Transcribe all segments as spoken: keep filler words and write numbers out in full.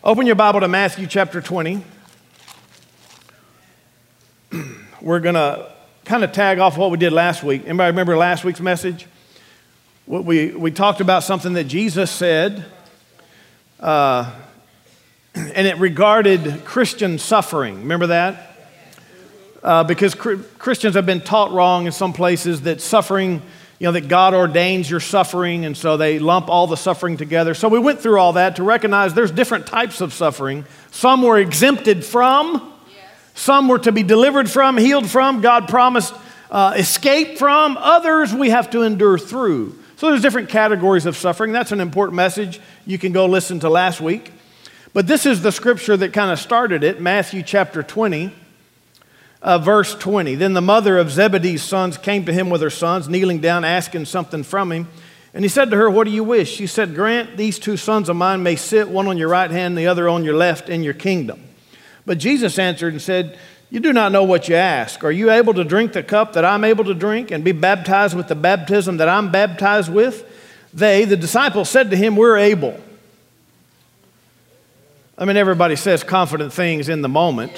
Open your Bible to Matthew chapter twenty. We're going to kind of tag off what we did last week. Anybody remember last week's message? What we, we talked about something that Jesus said, uh, and it regarded Christian suffering. Remember that? Uh, because cr- Christians have been taught wrong in some places that suffering, you know, that God ordains your suffering, and so they lump all the suffering together. So we went through all that to recognize there's different types of suffering. Some were exempted from, yes. Some were to be delivered from, healed from, God promised uh, escape from. Others we have to endure through. So there's different categories of suffering. That's an important message. You can go listen to last week. But this is the scripture that kind of started it, Matthew chapter twenty. Uh, verse twenty, then the mother of Zebedee's sons came to him with her sons, kneeling down, asking something from him. And he said to her, what do you wish? She said, grant these two sons of mine may sit, one on your right hand, the other on your left, in your kingdom. But Jesus answered and said, you do not know what you ask. Are you able to drink the cup that I'm able to drink and be baptized with the baptism that I'm baptized with? They, the disciples, said to him, we're able. I mean, everybody says confident things in the moment.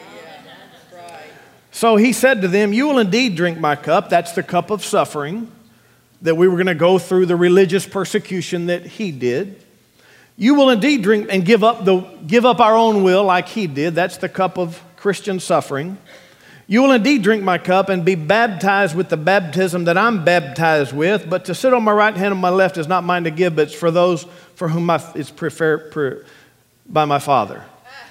So he said to them, you will indeed drink my cup. That's the cup of suffering, that we were going to go through the religious persecution that he did. You will indeed drink and give up the give up our own will like he did. That's the cup of Christian suffering. You will indeed drink my cup and be baptized with the baptism that I'm baptized with. But to sit on my right hand and my left is not mine to give, but it's for those for whom my, it's preferred pre, by my Father.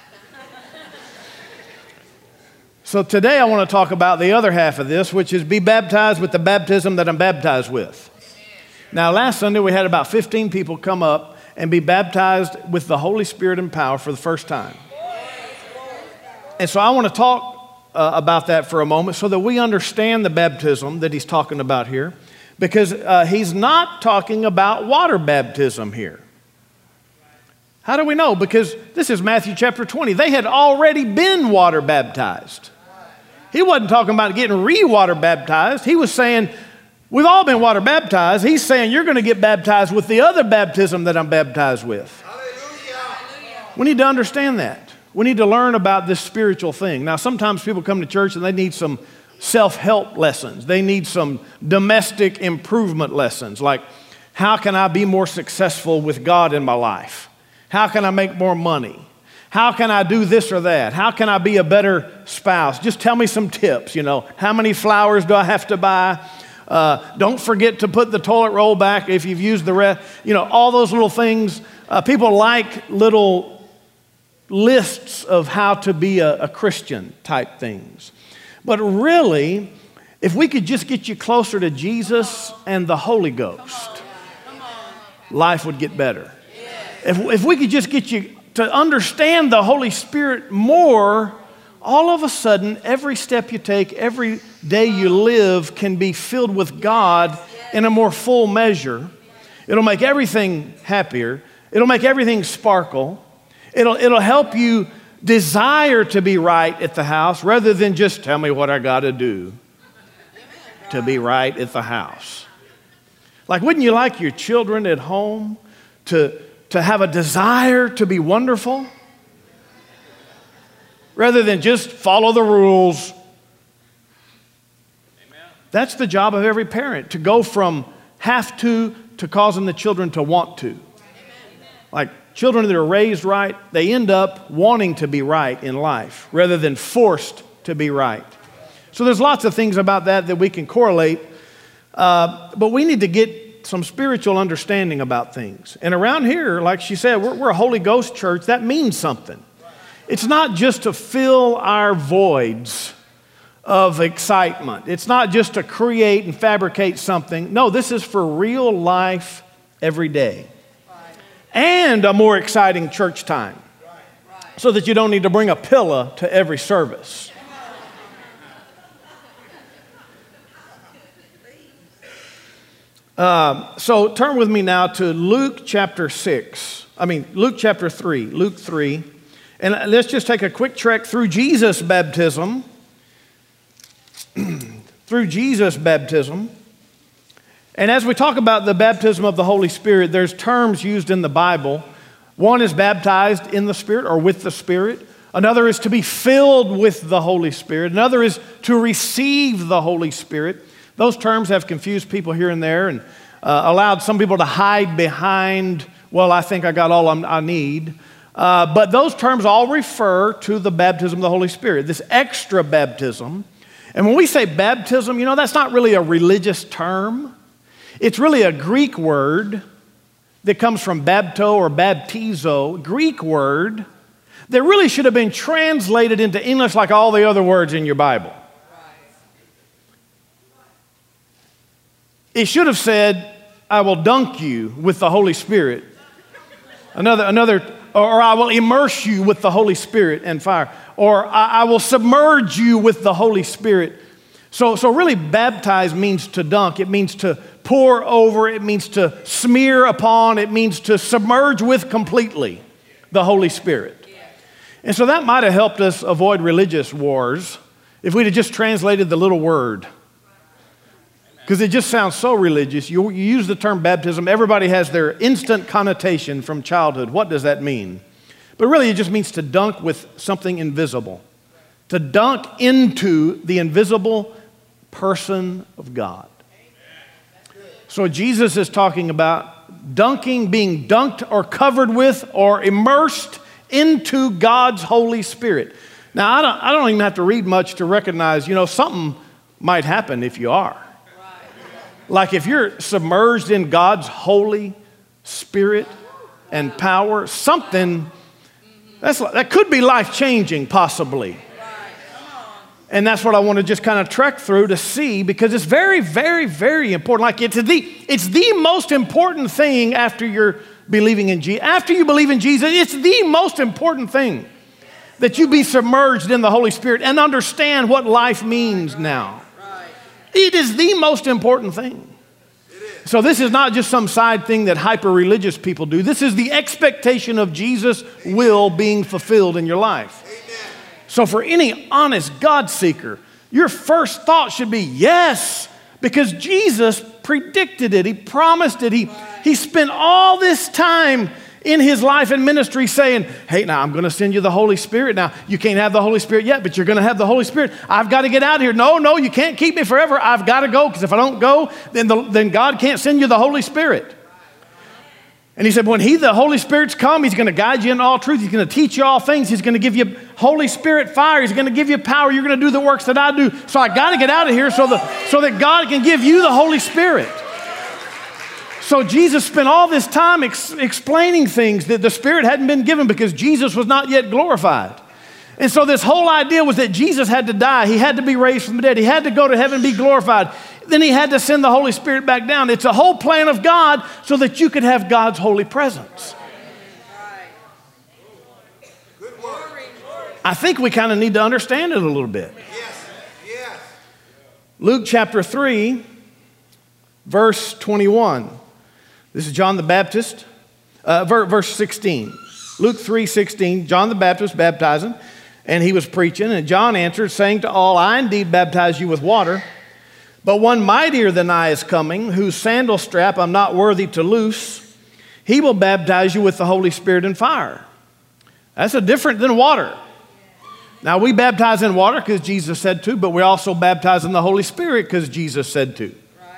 So today I want to talk about the other half of this, which is be baptized with the baptism that I'm baptized with. Now, last Sunday we had about fifteen people come up and be baptized with the Holy Spirit and power for the first time. And so I want to talk uh, about that for a moment so that we understand the baptism that he's talking about here, because uh, he's not talking about water baptism here. How do we know? Because this is Matthew chapter twenty. They had already been water baptized. He wasn't talking about getting re-water baptized. He was saying, we've all been water baptized. He's saying, you're going to get baptized with the other baptism that I'm baptized with. Hallelujah. We need to understand that. We need to learn about this spiritual thing. Now, sometimes people come to church and they need some self-help lessons. They need some domestic improvement lessons, like how can I be more successful with God in my life? How can I make more money? How can I do this or that? How can I be a better spouse? Just tell me some tips, you know. How many flowers do I have to buy? Uh, don't forget to put the toilet roll back if you've used the rest. You know, all those little things. Uh, people like little lists of how to be a, a Christian type things. But really, if we could just get you closer to Jesus and the Holy Ghost, life would get better. If, if we could just get you to understand the Holy Spirit more, all of a sudden, every step you take, every day you live can be filled with God in a more full measure. It'll make everything happier. It'll make everything sparkle. It'll, it'll help you desire to be right at the house rather than just tell me what I got to do to be right at the house. Like, wouldn't you like your children at home to to have a desire to be wonderful, rather than just follow the rules? Amen. That's the job of every parent, to go from have to to causing the children to want to. Amen. Like children that are raised right, they end up wanting to be right in life, rather than forced to be right. So there's lots of things about that that we can correlate, uh, but we need to get some spiritual understanding about things. And around here, like she said, we're, we're a Holy Ghost church. That means something. It's not just to fill our voids of excitement. It's not just to create and fabricate something. No, this is for real life every day. And a more exciting church time, so that you don't need to bring a pillow to every service. Uh, so turn with me now to Luke chapter six. I mean, Luke chapter three. Luke three. And let's just take a quick trek through Jesus' baptism. through Jesus' baptism. And as we talk about the baptism of the Holy Spirit, there's terms used in the Bible One is baptized in the Spirit or with the Spirit. Another is to be filled with the Holy Spirit. Another is to receive the Holy Spirit. Those terms have confused people here and there and uh, allowed some people to hide behind, well, I think I got all I'm, I need. Uh, but those terms all refer to the baptism of the Holy Spirit, this extra baptism. And when we say baptism, you know, that's not really a religious term. It's really a Greek word that comes from bapto or baptizo, Greek word that really should have been translated into English like all the other words in your Bible. It should have said, I will dunk you with the Holy Spirit. Another, another, or I will immerse you with the Holy Spirit and fire. Or I, I will submerge you with the Holy Spirit. So, so really baptize means to dunk. It means to pour over. It means to smear upon. It means to submerge with completely the Holy Spirit. And so that might have helped us avoid religious wars if we'd have just translated the little word. Because it just sounds so religious. You, you use the term baptism, everybody has their instant connotation from childhood. What does that mean? But really it just means to dunk with something invisible. To dunk into the invisible person of God. So Jesus is talking about dunking, being dunked or covered with or immersed into God's Holy Spirit. Now, I don't, I don't even have to read much to recognize, you know, something might happen if you are. Like if you're submerged in God's Holy Spirit and power, something, that's, that could be life-changing possibly. And that's what I want to just kind of trek through to see, because it's very, very, very important. Like it's the, it's the most important thing after you're believing in Jesus. After you believe in Jesus, it's the most important thing that you be submerged in the Holy Spirit and understand what life means now. It is the most important thing. So this is not just some side thing that hyper-religious people do. This is the expectation of Jesus' will being fulfilled in your life. So for any honest God seeker, your first thought should be yes, because Jesus predicted it. He promised it. He, he spent all this time in his life and ministry saying, hey, now I'm going to send you the Holy Spirit. Now, you can't have the Holy Spirit yet, but you're going to have the Holy Spirit. I've got to get out of here. No, no, you can't keep me forever. I've got to go, because if I don't go, then, the, then God can't send you the Holy Spirit. And he said, when he, the Holy Spirit's come, he's going to guide you in all truth. He's going to teach you all things. He's going to give you Holy Spirit fire. He's going to give you power. You're going to do the works that I do. So I got to get out of here so, the, so that God can give you the Holy Spirit. So Jesus spent all this time ex- explaining things that the Spirit hadn't been given because Jesus was not yet glorified. And so this whole idea was that Jesus had to die. He had to be raised from the dead. He had to go to heaven and be glorified. Then he had to send the Holy Spirit back down. It's a whole plan of God so that you could have God's holy presence. I think we kind of need to understand it a little bit. Luke chapter three, verse twenty-one. This is John the Baptist, uh, verse sixteen. Luke three sixteen, John the Baptist baptizing, and he was preaching, and John answered, saying to all, I indeed baptize you with water, but one mightier than I is coming, whose sandal strap I'm not worthy to loose. He will baptize you with the Holy Spirit and fire. That's a different than water. Now, we baptize in water because Jesus said to, but we also baptize in the Holy Spirit because Jesus said to.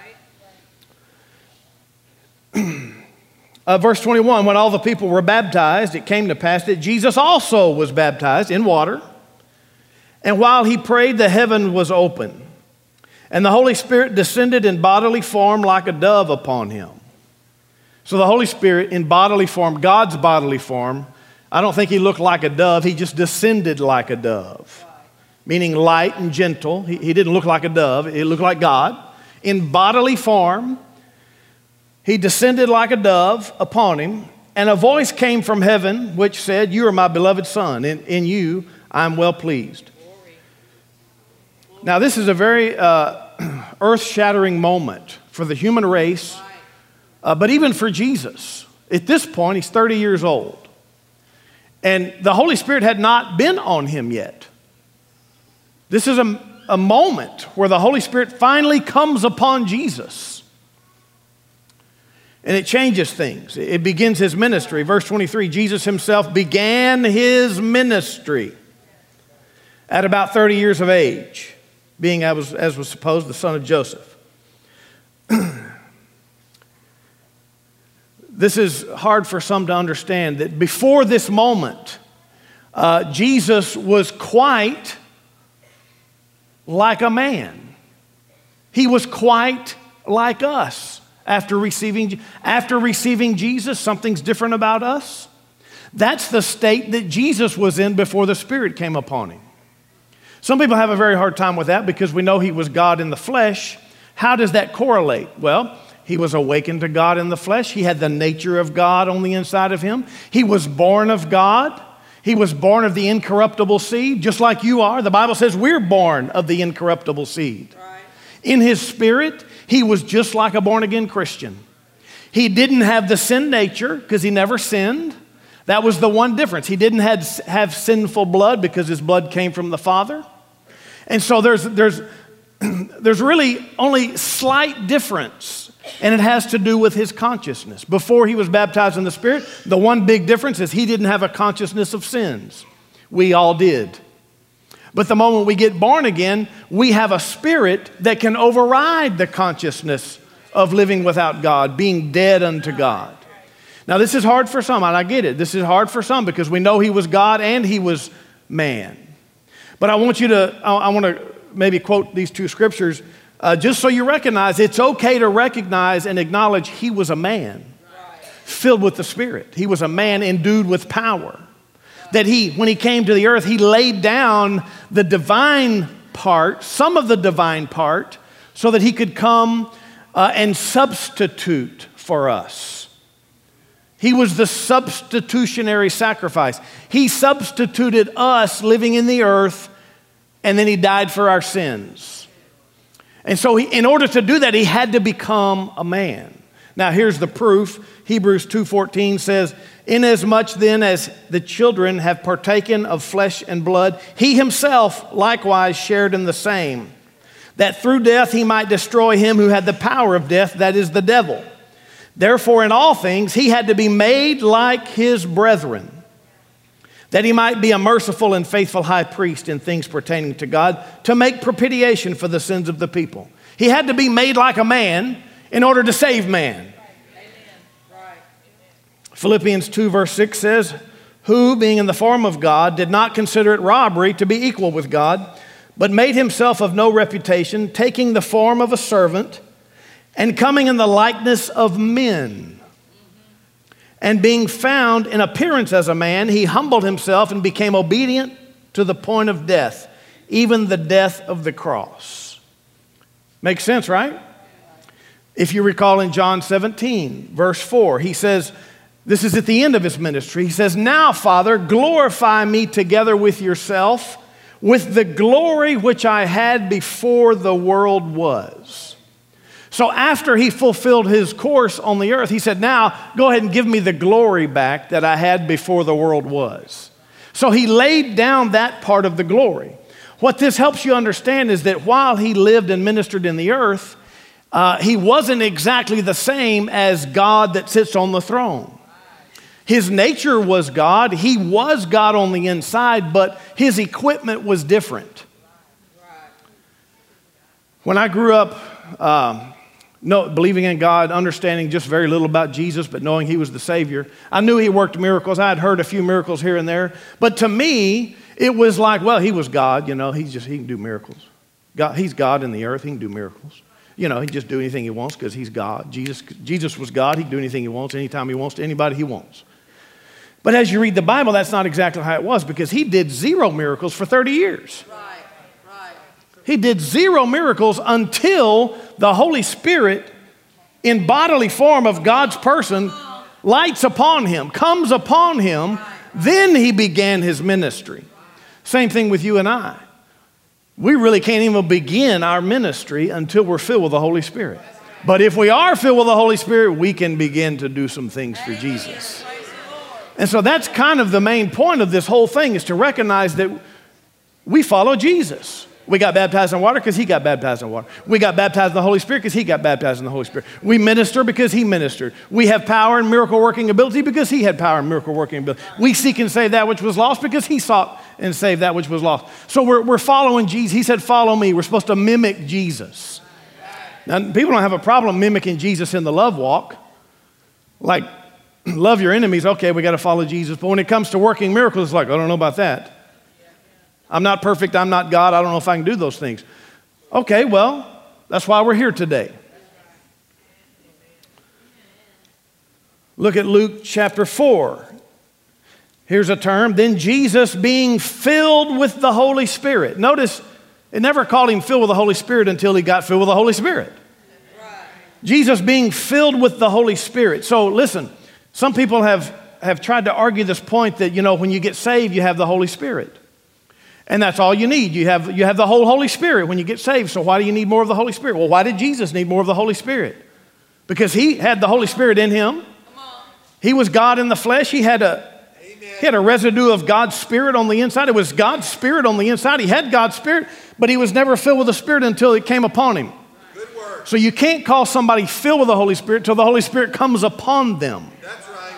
Uh, verse twenty-one, when all the people were baptized, it came to pass that Jesus also was baptized in water. And while he prayed, the heaven was open, and the Holy Spirit descended in bodily form like a dove upon him. So the Holy Spirit in bodily form, God's bodily form, I don't think he looked like a dove. He just descended like a dove, meaning light and gentle. He, he didn't look like a dove. He looked like God. In bodily form, he descended like a dove upon him, and a voice came from heaven which said, you are my beloved Son. In, in you I am well pleased. Now this is a very uh, earth-shattering moment for the human race, uh, but even for Jesus. At this point, he's thirty years old. And the Holy Spirit had not been on him yet. This is a, a moment where the Holy Spirit finally comes upon Jesus. And it changes things. It begins his ministry. Verse twenty-three, Jesus himself began his ministry at about thirty years of age, being, as was, as was supposed, the son of Joseph. This is hard for some to understand, that before this moment, uh, Jesus was quite like a man. He was quite like us. After receiving, after receiving Jesus, something's different about us. That's the state that Jesus was in before the Spirit came upon him. Some people have a very hard time with that because we know he was God in the flesh. How does that correlate? Well, he was awakened to God in the flesh. He had the nature of God on the inside of him. He was born of God. He was born of the incorruptible seed, just like you are. The Bible says we're born of the incorruptible seed. Right. In his spirit, he was just like a born-again Christian. He didn't have the sin nature because he never sinned. That was the one difference. He didn't have, have sinful blood because his blood came from the Father. And so there's, there's, there's really only slight difference, and it has to do with his consciousness. Before he was baptized in the Spirit, the one big difference is he didn't have a consciousness of sins. We all did. But the moment we get born again, we have a spirit that can override the consciousness of living without God, being dead unto God. Now, this is hard for some, and I get it. This is hard for some because we know he was God and he was man. But I want you to, I, I want to maybe quote these two scriptures uh, just so you recognize it's okay to recognize and acknowledge he was a man filled with the Spirit. He was a man endued with power. That he, when he came to the earth, he laid down the divine part, some of the divine part, so that he could come uh, and substitute for us. He was the substitutionary sacrifice. He substituted us living in the earth, and then he died for our sins. And so he, in order to do that, he had to become a man. Now here's the proof. Hebrews two fourteen says, "Inasmuch then as the children have partaken of flesh and blood, he himself likewise shared in the same, that through death he might destroy him who had the power of death, that is the devil. Therefore in all things he had to be made like his brethren, that he might be a merciful and faithful high priest in things pertaining to God, to make propitiation for the sins of the people." He had to be made like a man in order to save man. Right. Philippians two verse six says, "Who, being in the form of God, did not consider it robbery to be equal with God, but made himself of no reputation, taking the form of a servant, and coming in the likeness of men. And being found in appearance as a man, he humbled himself and became obedient to the point of death, even the death of the cross." Makes sense, right? If you recall in John seventeen, verse four, he says, this is at the end of his ministry, he says, "Now, Father, glorify me together with yourself, with the glory which I had before the world was." So after he fulfilled his course on the earth, he said, now go ahead and give me the glory back that I had before the world was. So he laid down that part of the glory. What this helps you understand is that while he lived and ministered in the earth, uh, he wasn't exactly the same as God that sits on the throne. His nature was God. He was God on the inside, but his equipment was different. When I grew up, um, No, believing in God, understanding just very little about Jesus, but knowing he was the Savior. I knew he worked miracles. I had heard a few miracles here and there. But to me, it was like, well, he was God. You know, he's just, he can do miracles. God, he's God in the earth. He can do miracles. You know, he can just do anything he wants because he's God. Jesus, Jesus was God. He can do anything he wants, anytime he wants, to anybody he wants. But as you read the Bible, that's not exactly how it was, because he did zero miracles for thirty years. Right. He did zero miracles until the Holy Spirit, in bodily form of God's person, lights upon him, comes upon him. Then he began his ministry. Same thing with you and I. We really can't even begin our ministry until we're filled with the Holy Spirit. But if we are filled with the Holy Spirit, we can begin to do some things for Jesus. And so that's kind of the main point of this whole thing, is to recognize that we follow Jesus. We got baptized in water because he got baptized in water. We got baptized in the Holy Spirit because he got baptized in the Holy Spirit. We minister because he ministered. We have power and miracle working ability because he had power and miracle working ability. We seek and save that which was lost because he sought and saved that which was lost. So we're, we're following Jesus. He said, follow me. We're supposed to mimic Jesus. Now, people don't have a problem mimicking Jesus in the love walk. Like, love your enemies. Okay, we got to follow Jesus. But when it comes to working miracles, it's like, I don't know about that. I'm not perfect. I'm not God. I don't know if I can do those things. Okay, well, that's why we're here today. Look at Luke chapter four. Here's a term. Then Jesus being filled with the Holy Spirit. Notice, it never called him filled with the Holy Spirit until he got filled with the Holy Spirit. Right. Jesus being filled with the Holy Spirit. So listen, some people have, have tried to argue this point that, you know, when you get saved, you have the Holy Spirit. And that's all you need. You have, you have the whole Holy Spirit when you get saved. So why do you need more of the Holy Spirit? Well, why did Jesus need more of the Holy Spirit? Because he had the Holy Spirit in him. He was God in the flesh. He had a, he had a residue of God's Spirit on the inside. It was God's Spirit on the inside. He had God's Spirit, but he was never filled with the Spirit until it came upon him. Good word. So you can't call somebody filled with the Holy Spirit until the Holy Spirit comes upon them. That's right.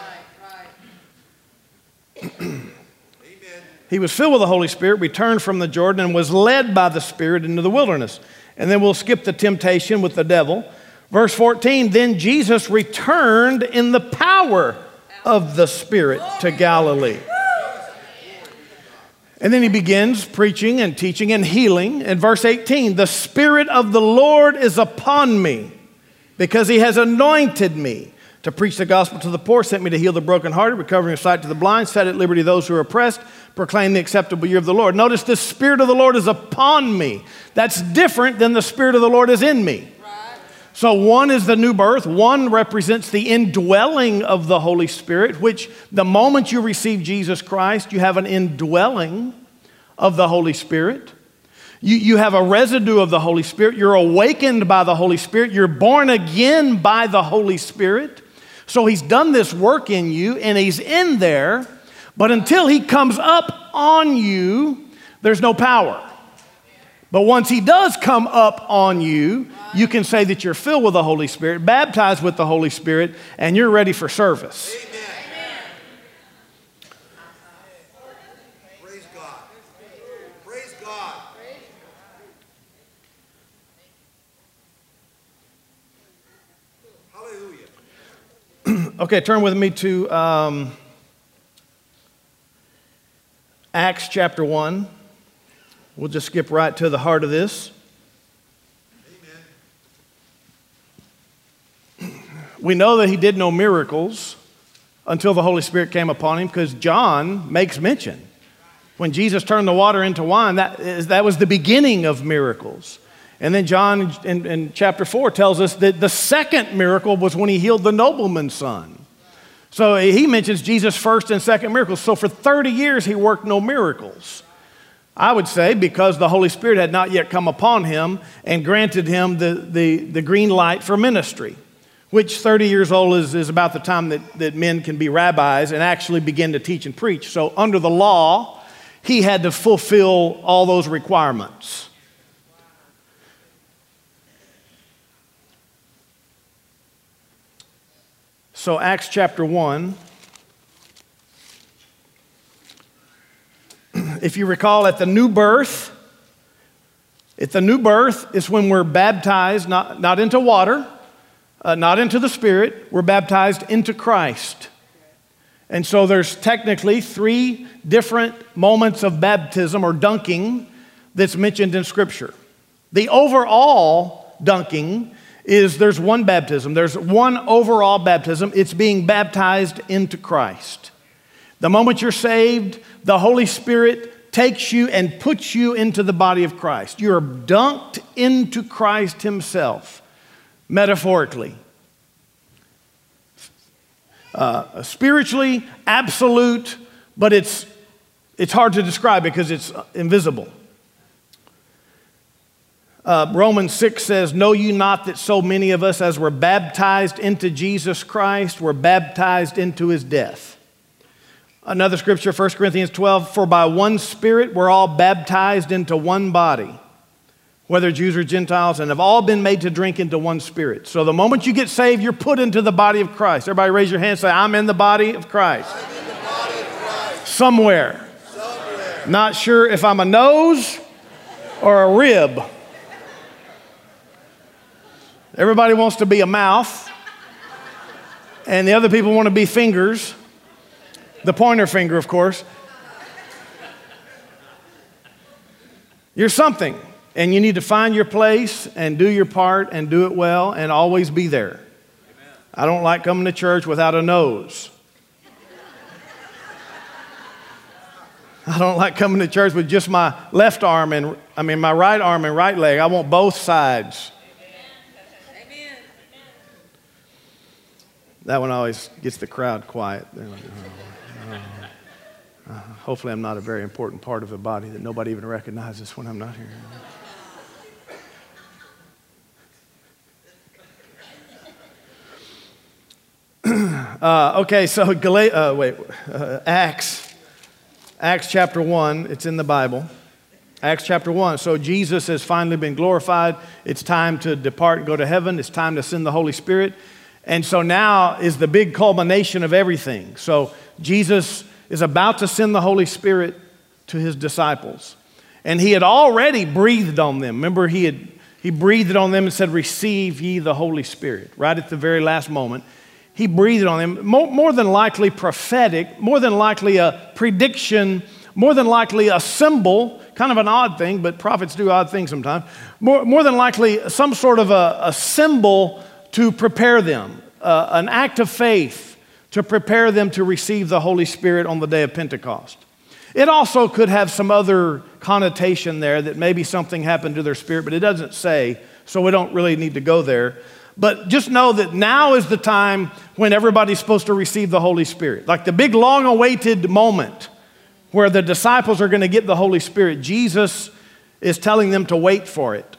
Amen. He was filled with the Holy Spirit, returned from the Jordan, and was led by the Spirit into the wilderness. And then we'll skip the temptation with the devil. Verse fourteen, then Jesus returned in the power of the Spirit to Galilee. And then he begins preaching and teaching and healing. In verse eighteen, the Spirit of the Lord is upon me because he has anointed me to preach the gospel to the poor, sent me to heal the brokenhearted, recovering sight to the blind, set at liberty those who are oppressed, proclaim the acceptable year of the Lord. Notice the Spirit of the Lord is upon me. That's different than the Spirit of the Lord is in me. Right. So one is the new birth. One represents the indwelling of the Holy Spirit, which the moment you receive Jesus Christ, you have an indwelling of the Holy Spirit. You, you have a residue of the Holy Spirit. You're awakened by the Holy Spirit. You're born again by the Holy Spirit. So he's done this work in you, and he's in there, but until he comes up on you, there's no power. But once he does come up on you, you can say that you're filled with the Holy Spirit, baptized with the Holy Spirit, and you're ready for service. Amen. Praise God. Praise God. Hallelujah. Okay, turn with me to um, Acts chapter one. We'll just skip right to the heart of this. Amen. We know that he did no miracles until the Holy Spirit came upon him, because John makes mention. When Jesus turned the water into wine, that, is, that was the beginning of miracles. And then John in, in chapter four tells us that the second miracle was when he healed the nobleman's son. So he mentions Jesus' first and second miracles. So for thirty years, he worked no miracles. I would say because the Holy Spirit had not yet come upon him and granted him the, the, the green light for ministry, which thirty years old is, is about the time that, that men can be rabbis and actually begin to teach and preach. So under the law, he had to fulfill all those requirements. So Acts chapter one, if you recall, at the new birth, at the new birth is when we're baptized, not, not into water, uh, not into the Spirit, we're baptized into Christ. And so there's technically three different moments of baptism or dunking that's mentioned in Scripture. The overall dunking is there's one baptism. There's one overall baptism. It's being baptized into Christ. The moment you're saved, the Holy Spirit takes you and puts you into the body of Christ. You're dunked into Christ himself, metaphorically. Uh, spiritually, absolute, but it's, it's hard to describe because it's invisible. Uh, Romans six says, know you not that so many of us as were baptized into Jesus Christ were baptized into his death. Another scripture, First Corinthians twelve, for by one Spirit we're all baptized into one body, whether Jews or Gentiles, and have all been made to drink into one spirit. So the moment you get saved, you're put into the body of Christ. Everybody raise your hand and say, I'm in the body of Christ. I'm in the body of Christ. Somewhere. Somewhere. Not sure if I'm a nose or a rib. Everybody wants to be a mouth, and the other people want to be fingers. The pointer finger, of course. You're something. And you need to find your place and do your part and do it well and always be there. Amen. I don't like coming to church without a nose. I don't like coming to church with just my left arm and, I mean, my right arm and right leg. I want both sides. Amen. That one always gets the crowd quiet. They're like, oh, oh. Uh, hopefully I'm not a very important part of the body that nobody even recognizes when I'm not here. Uh, okay, so Gal- uh, wait, uh, Acts, Acts chapter one, it's in the Bible. Acts chapter one. So Jesus has finally been glorified. It's time to depart and go to heaven. It's time to send the Holy Spirit. And so now is the big culmination of everything. So Jesus is about to send the Holy Spirit to his disciples. And he had already breathed on them. Remember, he had he breathed on them and said, receive ye the Holy Spirit, right at the very last moment. He breathed on them, more, more than likely prophetic, more than likely a prediction, more than likely a symbol, kind of an odd thing, but prophets do odd things sometimes. More, more than likely some sort of a, a symbol to prepare them, uh, an act of faith to prepare them to receive the Holy Spirit on the day of Pentecost. It also could have some other connotation there that maybe something happened to their spirit, but it doesn't say, so we don't really need to go there. But just know that now is the time when everybody's supposed to receive the Holy Spirit. Like the big long-awaited moment where the disciples are going to get the Holy Spirit. Jesus is telling them to wait for it.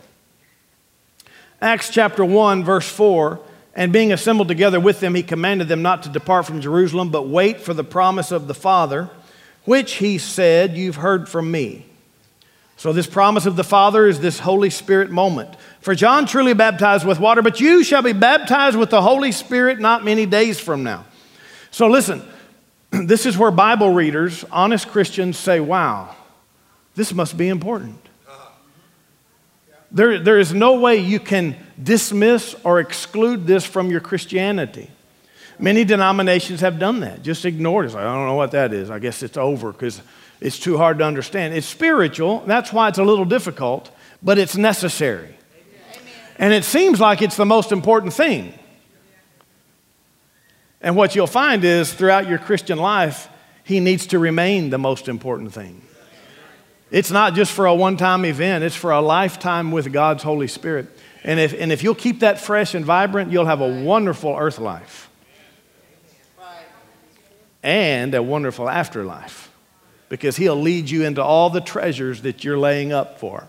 Acts chapter one, verse four, and being assembled together with them, he commanded them not to depart from Jerusalem, but wait for the promise of the Father, which he said, you've heard from me. So this promise of the Father is this Holy Spirit moment. For John truly baptized with water, but you shall be baptized with the Holy Spirit not many days from now. So listen, this is where Bible readers, honest Christians say, wow, this must be important. There, there is no way you can dismiss or exclude this from your Christianity. Many denominations have done that. Just ignore it. It's like, I don't know what that is. I guess it's over because it's too hard to understand. It's spiritual. That's why it's a little difficult, but it's necessary. Amen. And it seems like it's the most important thing. And what you'll find is throughout your Christian life, he needs to remain the most important thing. It's not just for a one-time event. It's for a lifetime with God's Holy Spirit. And if, and if you'll keep that fresh and vibrant, you'll have a wonderful earth life. And a wonderful afterlife. Because he'll lead you into all the treasures that you're laying up for.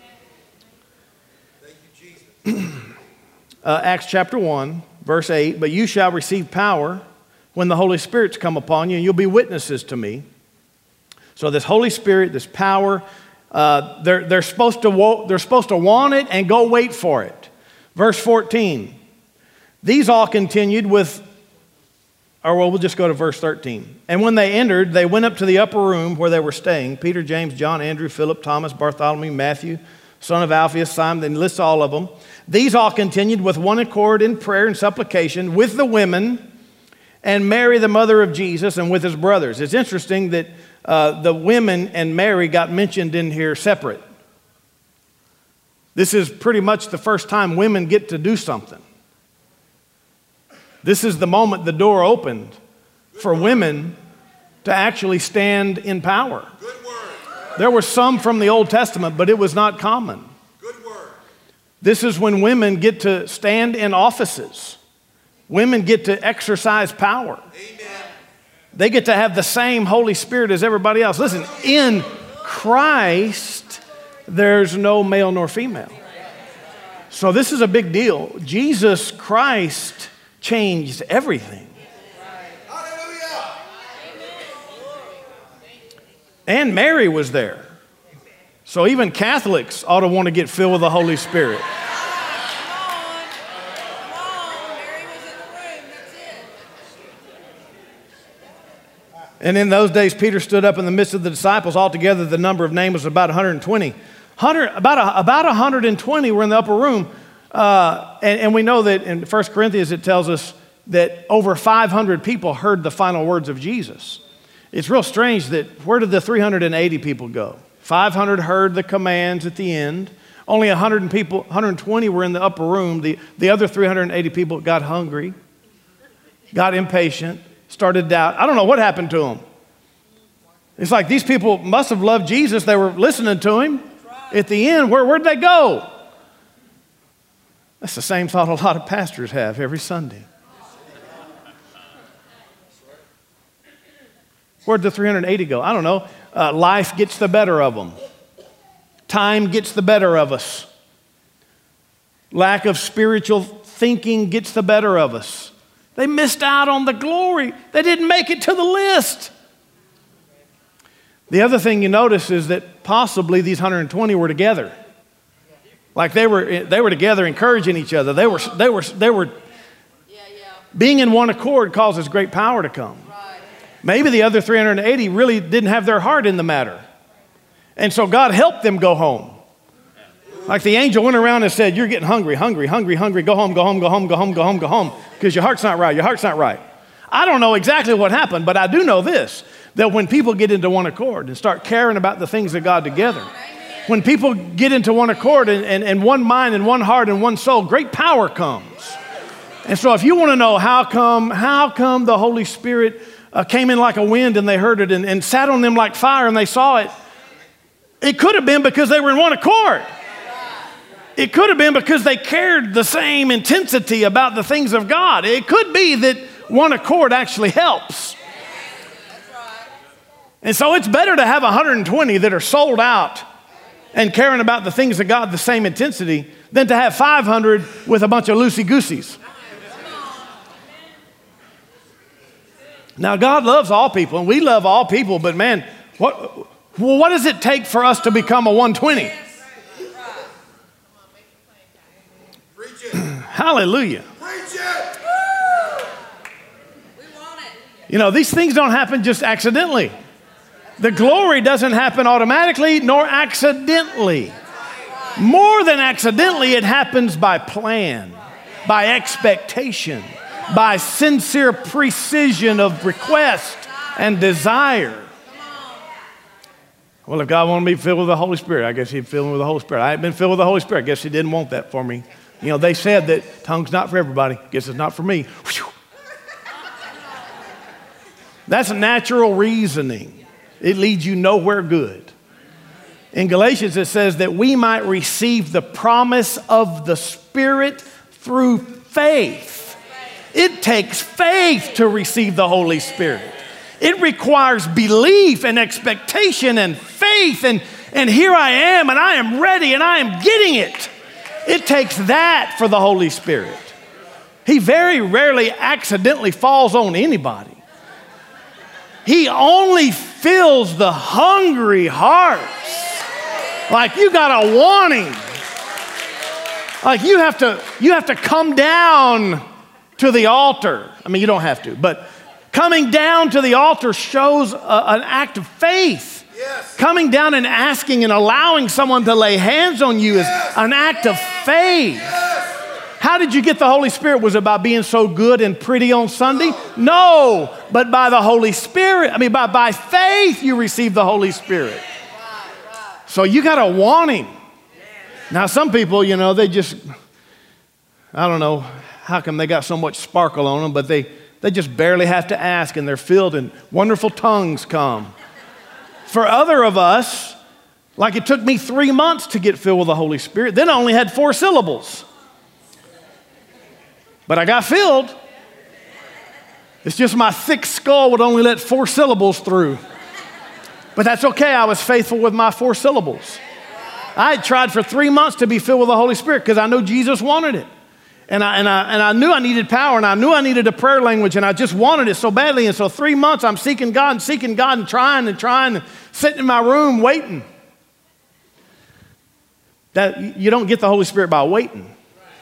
Thank you, Jesus. uh, Acts chapter one, verse eight, but you shall receive power when the Holy Spirit's come upon you, and you'll be witnesses to me. So this Holy Spirit, this power, uh, they're, they're, supposed to wo- they're supposed to want it and go wait for it. Verse fourteen, these all continued with, or well, we'll just go to verse thirteen. And when they entered, they went up to the upper room where they were staying. Peter, James, John, Andrew, Philip, Thomas, Bartholomew, Matthew, son of Alphaeus, Simon, then lists all of them. These all continued with one accord in prayer and supplication with the women and Mary, the mother of Jesus, and with his brothers. It's interesting that uh, the women and Mary got mentioned in here separate. This is pretty much the first time women get to do something. This is the moment the door opened for women to actually stand in power. Good word. There were some from the Old Testament, but it was not common. Good word. This is when women get to stand in offices. Women get to exercise power. Amen. They get to have the same Holy Spirit as everybody else. Listen, in Christ, there's no male nor female. So this is a big deal. Jesus Christ changed everything. Hallelujah. And Mary was there. So even Catholics ought to want to get filled with the Holy Spirit. And in those days, Peter stood up in the midst of the disciples. Altogether, the number of names was about one hundred twenty. one hundred, about, a, about one hundred twenty were in the upper room. Uh, and, and we know that in First Corinthians, it tells us that over five hundred people heard the final words of Jesus. It's real strange that where did the three hundred eighty people go? five hundred heard the commands at the end. Only one hundred, people, one hundred twenty were in the upper room. The, the other three hundred eighty people got hungry, got impatient, started doubt. I don't know what happened to them. It's like these people must have loved Jesus. They were listening to him. At the end, where, where'd they go? That's the same thought a lot of pastors have every Sunday. Where'd the three hundred eighty go? I don't know. Uh, life gets the better of them. Time gets the better of us. Lack of spiritual thinking gets the better of us. They missed out on the glory. They didn't make it to the list. The other thing you notice is that possibly these one hundred twenty were together. Like they were, they were together encouraging each other. They were, they were, they were being in one accord causes great power to come. Maybe the other three hundred eighty really didn't have their heart in the matter. And so God helped them go home. Like the angel went around and said, you're getting hungry, hungry, hungry, hungry. Go home, go home, go home, go home, go home, go home. Because your heart's not right. Your heart's not right. I don't know exactly what happened, but I do know this, that when people get into one accord and start caring about the things of God together, when people get into one accord and, and, and one mind and one heart and one soul, great power comes. And so if you want to know how come, how come the Holy Spirit uh, came in like a wind and they heard it and, and sat on them like fire and they saw it, it could have been because they were in one accord. It could have been because they cared the same intensity about the things of God. It could be that one accord actually helps. And so it's better to have one hundred twenty that are sold out and caring about the things of God the same intensity than to have five hundred with a bunch of loosey-gooseys. Now, God loves all people, and we love all people, but man, what, what does it take for us to become a one twenty? Hallelujah. You know, these things don't happen just accidentally. The glory doesn't happen automatically nor accidentally. More than accidentally, it happens by plan, by expectation, by sincere precision of request and desire. Well, if God wanted me filled with the Holy Spirit, I guess he'd fill me with the Holy Spirit. I ain't been filled with the Holy Spirit. I guess he didn't want that for me. You know, they said that tongue's not for everybody. Guess it's not for me. Whew. That's natural reasoning. It leads you nowhere good. In Galatians, it says that we might receive the promise of the Spirit through faith. It takes faith to receive the Holy Spirit. It requires belief and expectation and faith. And, and here I am, and I am ready, and I am getting it. It takes that for the Holy Spirit. He very rarely accidentally falls on anybody. He only fills the hungry hearts. Like you got a wanting. Like you have to, you have to come down to the altar. I mean, you don't have to, but coming down to the altar shows a, an act of faith. Yes. Coming down and asking and allowing someone to lay hands on you yes. is an act of faith. Yes. How did you get the Holy Spirit? Was it by being so good and pretty on Sunday? No, but by the Holy Spirit. I mean, by, by faith you receive the Holy Spirit. So you got to want him. Now, some people, you know, they just, I don't know, how come they got so much sparkle on them, but they, they just barely have to ask and they're filled and wonderful tongues come. For other of us, like it took me three months to get filled with the Holy Spirit, then I only had four syllables. But I got filled. It's just my thick skull would only let four syllables through. But that's okay, I was faithful with my four syllables. I had tried for three months to be filled with the Holy Spirit because I know Jesus wanted it. And I, and, I, and I knew I needed power, and I knew I needed a prayer language, and I just wanted it so badly. And so three months I'm seeking God and seeking God and trying and trying and sitting in my room waiting. That you don't get the Holy Spirit by waiting.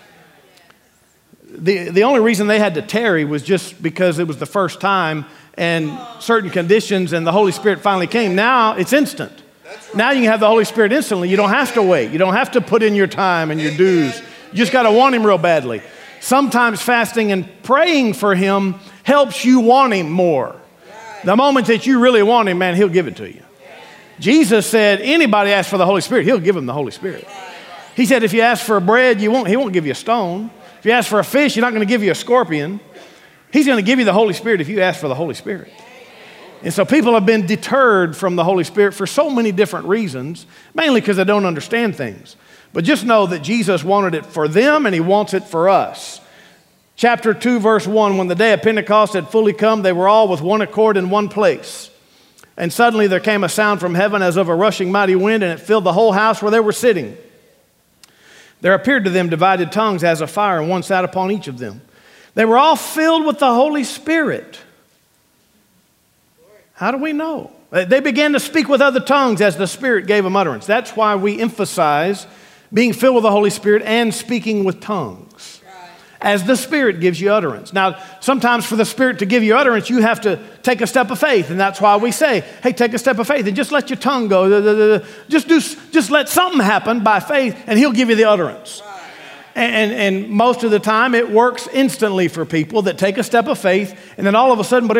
The, the only reason they had to tarry was just because it was the first time and certain conditions and the Holy Spirit finally came. Now it's instant. Now you can have the Holy Spirit instantly. You don't have to wait. You don't have to put in your time and your dues. You just got to want Him real badly. Sometimes fasting and praying for Him helps you want Him more. The moment that you really want Him, man, He'll give it to you. Jesus said, anybody asks for the Holy Spirit, He'll give them the Holy Spirit. He said, if you ask for bread, you won't, He won't give you a stone. If you ask for a fish, He's not going to give you a scorpion. He's going to give you the Holy Spirit if you ask for the Holy Spirit. And so people have been deterred from the Holy Spirit for so many different reasons, mainly because they don't understand things. But just know that Jesus wanted it for them and He wants it for us. Chapter two, verse one, when the day of Pentecost had fully come, they were all with one accord in one place. And suddenly there came a sound from heaven as of a rushing mighty wind, and it filled the whole house where they were sitting. There appeared to them divided tongues as of fire, and one sat upon each of them. They were all filled with the Holy Spirit. How do we know? They began to speak with other tongues as the Spirit gave them utterance. That's why we emphasize being filled with the Holy Spirit and speaking with tongues as the Spirit gives you utterance. Now, sometimes for the Spirit to give you utterance, you have to take a step of faith, and that's why we say, hey, take a step of faith and just let your tongue go. Just, do, just let something happen by faith, and He'll give you the utterance. And, and, and most of the time, it works instantly for people that take a step of faith, and then all of a sudden,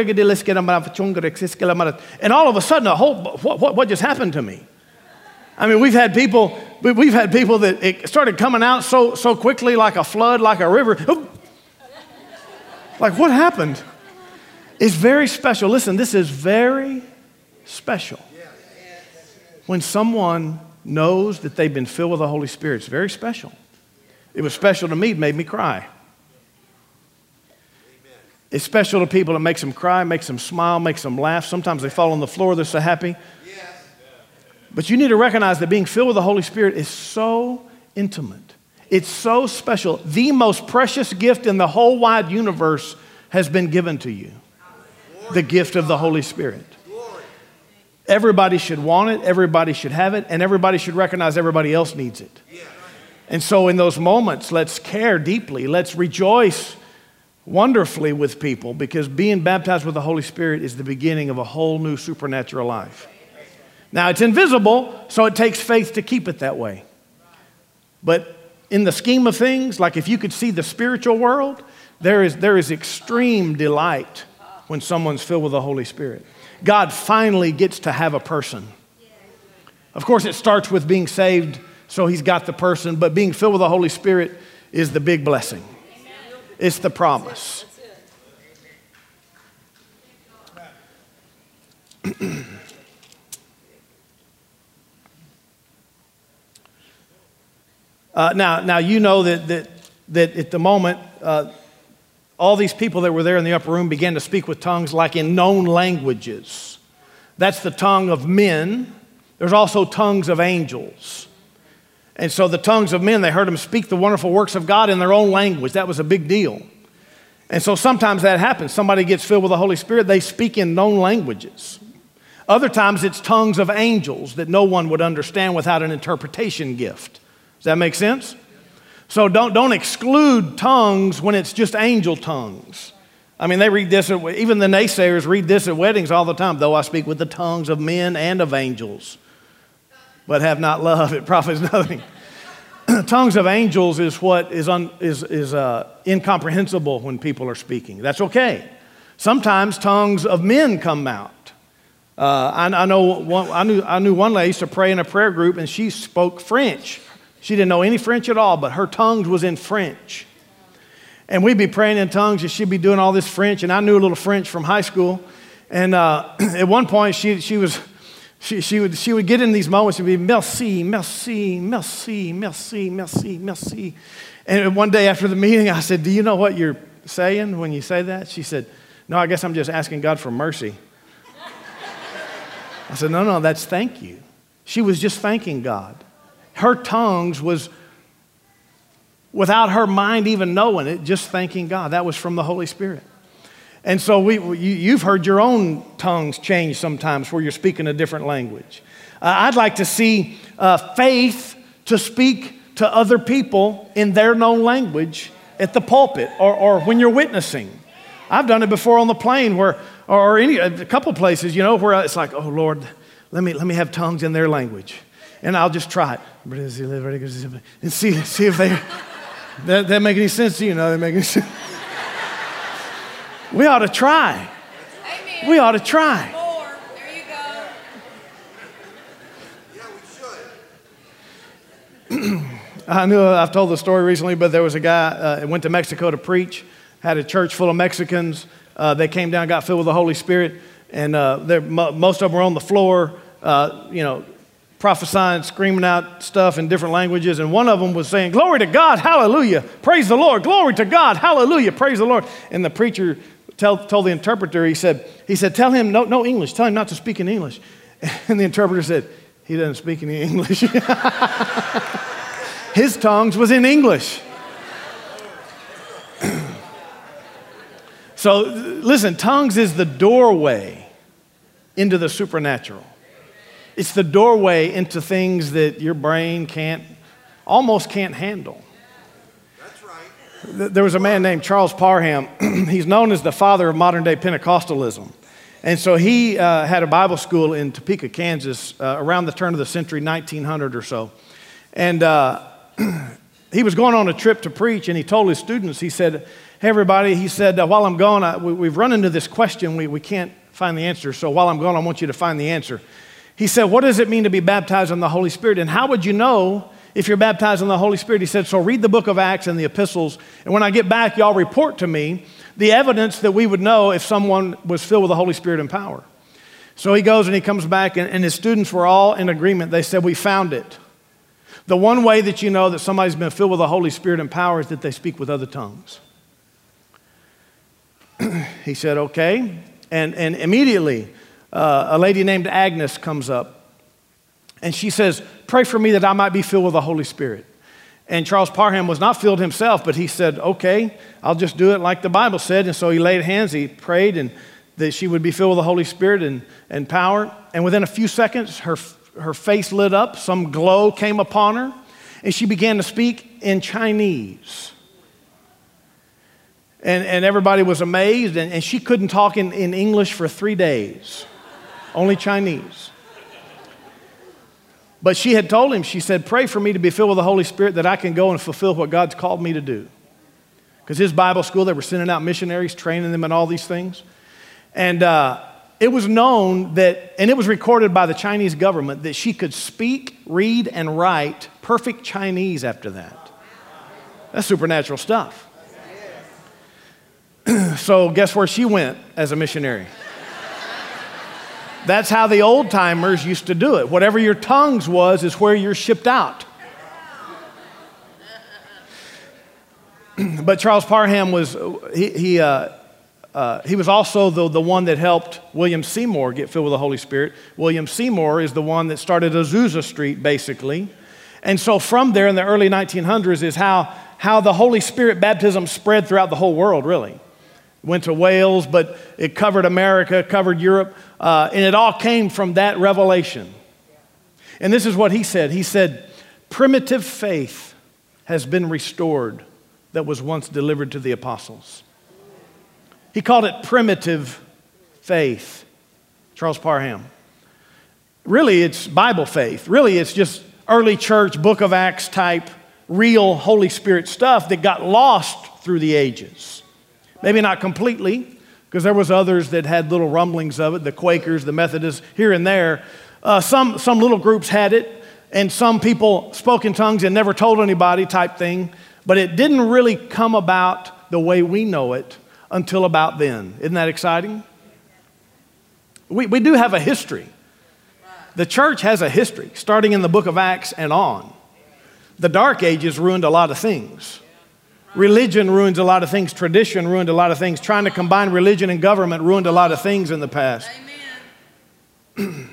and all of a sudden, a whole, what, what, what just happened to me? I mean, we've had people, we've had people that it started coming out so, so quickly like a flood, like a river. Like, what happened? It's very special. Listen, this is very special. When someone knows that they've been filled with the Holy Spirit, it's very special. It was special to me. It made me cry. It's special to people. It makes them cry, makes them smile, makes them laugh. Sometimes they fall on the floor. They're so happy. But you need to recognize that being filled with the Holy Spirit is so intimate. It's so special. The most precious gift in the whole wide universe has been given to you. The gift of the Holy Spirit. Everybody should want it. Everybody should have it. And everybody should recognize everybody else needs it. And so in those moments, let's care deeply. Let's rejoice wonderfully with people, because being baptized with the Holy Spirit is the beginning of a whole new supernatural life. Now, it's invisible, so it takes faith to keep it that way. But in the scheme of things, like if you could see the spiritual world, there is, there is extreme delight when someone's filled with the Holy Spirit. God finally gets to have a person. Of course, it starts with being saved, so He's got the person, but being filled with the Holy Spirit is the big blessing. It's the promise. Uh, now, now you know that that that at the moment, uh, all these people that were there in the upper room began to speak with tongues like in known languages. That's the tongue of men. There's also tongues of angels. And so the tongues of men, they heard them speak the wonderful works of God in their own language. That was a big deal. And so sometimes that happens. Somebody gets filled with the Holy Spirit, they speak in known languages. Other times it's tongues of angels that no one would understand without an interpretation gift. Does that make sense? So don't, don't exclude tongues when it's just angel tongues. I mean, they read this, at, even the naysayers read this at weddings all the time. Though I speak with the tongues of men and of angels, but have not love, it profits nothing. Tongues of angels is what is, un, is, is uh, incomprehensible when people are speaking. That's okay. Sometimes tongues of men come out. Uh, I, I, know one, I, knew, I knew one lady used to pray in a prayer group, and she spoke French. She didn't know any French at all, but her tongue was in French. And we'd be praying in tongues, and she'd be doing all this French, and I knew a little French from high school. And uh, at one point, she, she, was, she, she, would, she would get in these moments and be, merci, merci, merci, merci, merci, merci. And one day after the meeting, I said, do you know what you're saying when you say that? She said, no, I guess I'm just asking God for mercy. I said, no, no, that's thank you. She was just thanking God. Her tongues was, without her mind even knowing it, just thanking God. That was from the Holy Spirit. And so we, you, you've heard your own tongues change sometimes where you're speaking a different language. Uh, I'd like to see uh, faith to speak to other people in their known language at the pulpit or, or when you're witnessing. I've done it before on the plane where, or any, a couple places, you know, where it's like, oh Lord, let me, let me have tongues in their language. And I'll just try it. And see, see if they, that, that make any sense to you? No, that make any sense. We ought to try. Amen. We ought to try. More. There you go. Yeah, we should. I knew I've told the story recently, but there was a guy uh, went to Mexico to preach, had a church full of Mexicans. Uh, they came down, got filled with the Holy Spirit, and uh, mo- most of them were on the floor, uh, you know, prophesying, screaming out stuff in different languages. And one of them was saying, "Glory to God, hallelujah, praise the Lord, glory to God, hallelujah, praise the Lord." And the preacher tell, told the interpreter, he said, he said, "Tell him no, no English, tell him not to speak in English." And the interpreter said, "He doesn't speak any English." His tongues was in English. So listen, tongues is the doorway into the supernatural. It's the doorway into things that your brain can't, almost can't handle. That's right. There was a man named Charles Parham. He's known as the father of modern day Pentecostalism. And so he uh, had a Bible school in Topeka, Kansas, uh, around the turn of the century, nineteen hundred or so. And uh, he was going on a trip to preach, and he told his students, he said, "Hey, everybody," he said, uh, "while I'm gone, I, we, we've run into this question. We, we can't find the answer. So while I'm gone, I want you to find the answer." He said, "What does it mean to be baptized in the Holy Spirit? And how would you know if you're baptized in the Holy Spirit?" He said, "So read the book of Acts and the epistles, and when I get back, y'all report to me the evidence that we would know if someone was filled with the Holy Spirit and power." So he goes and he comes back, and, and his students were all in agreement. They said, "We found it. The one way that you know that somebody's been filled with the Holy Spirit and power is that they speak with other tongues." He said, "Okay." And, and immediately, uh, a lady named Agnes comes up, and she says, "Pray for me that I might be filled with the Holy Spirit." And Charles Parham was not filled himself, but he said, "Okay, I'll just do it like the Bible said." And so he laid hands, he prayed, and that she would be filled with the Holy Spirit and, and power. And within a few seconds, her, her face lit up, some glow came upon her, and she began to speak in Chinese. And, and everybody was amazed, and, and she couldn't talk in, in English for three days, only Chinese. But she had told him, she said, "Pray for me to be filled with the Holy Spirit that I can go and fulfill what God's called me to do." Because his Bible school, they were sending out missionaries, training them in all these things. And uh, it was known that, and it was recorded by the Chinese government, that she could speak, read, and write perfect Chinese after that. That's supernatural stuff. So guess where she went as a missionary? That's how the old timers used to do it. Whatever your tongues was is where you're shipped out. But Charles Parham was, he, he, uh, uh, he was also the, the one that helped William Seymour get filled with the Holy Spirit. William Seymour is the one that started Azusa Street, basically. And so from there in the early nineteen hundreds is how, how the Holy Spirit baptism spread throughout the whole world, really. Went to Wales, but it covered America, covered Europe, uh, and it all came from that revelation. And this is what he said. He said, "Primitive faith has been restored that was once delivered to the apostles." He called it primitive faith, Charles Parham. Really, it's Bible faith. Really, it's just early church, Book of Acts type, real Holy Spirit stuff that got lost through the ages. Maybe not completely, because there was others that had little rumblings of it, the Quakers, the Methodists, here and there. Uh, some, some little groups had it, and some people spoke in tongues and never told anybody type thing, but it didn't really come about the way we know it until about then. Isn't that exciting? We, we do have a history. The church has a history, starting in the book of Acts and on. The Dark Ages ruined a lot of things. Religion ruins a lot of things. Tradition ruined a lot of things. Trying to combine religion and government ruined a lot of things in the past. Amen.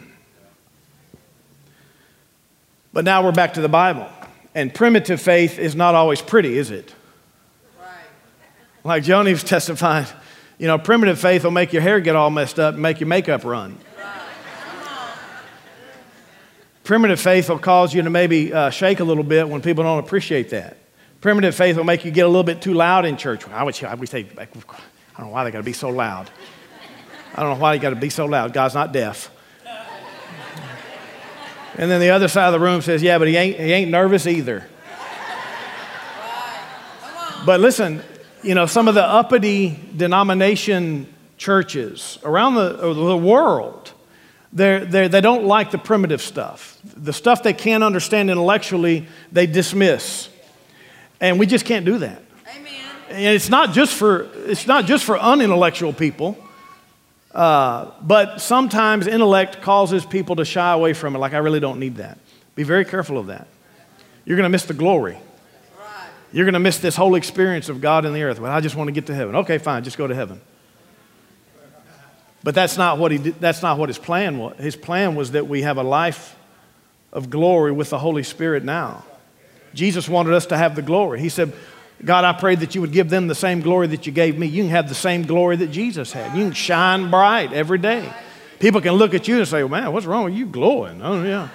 But now we're back to the Bible. And primitive faith is not always pretty, is it? Right. Like Joni was testifying, you know, primitive faith will make your hair get all messed up and make your makeup run. Right. Come on. Primitive faith will cause you to maybe uh, shake a little bit when people don't appreciate that. Primitive faith will make you get a little bit too loud in church. I would, I would say, I don't know why they got to be so loud. I don't know why they got to be so loud. God's not deaf. And then the other side of the room says, yeah, but he ain't, he ain't nervous either. But listen, you know, some of the uppity denomination churches around the, the world, they're, they're, they don't like the primitive stuff. The stuff they can't understand intellectually, they dismiss. And we just can't do that. Amen. And it's not just for, it's not just for unintellectual people. Uh, but sometimes intellect causes people to shy away from it, like, I really don't need that. Be very careful of that. You're going to miss the glory. Right. You're going to miss this whole experience of God in the earth. Well, I just want to get to heaven. Okay, fine, just go to heaven. But that's not what he did, that's not what his plan was. His plan was that we have a life of glory with the Holy Spirit now. Jesus wanted us to have the glory. He said, God, I pray that you would give them the same glory that you gave me. You can have the same glory that Jesus had. You can shine bright every day. People can look at you and say, well, man, what's wrong with you glowing? Oh, yeah.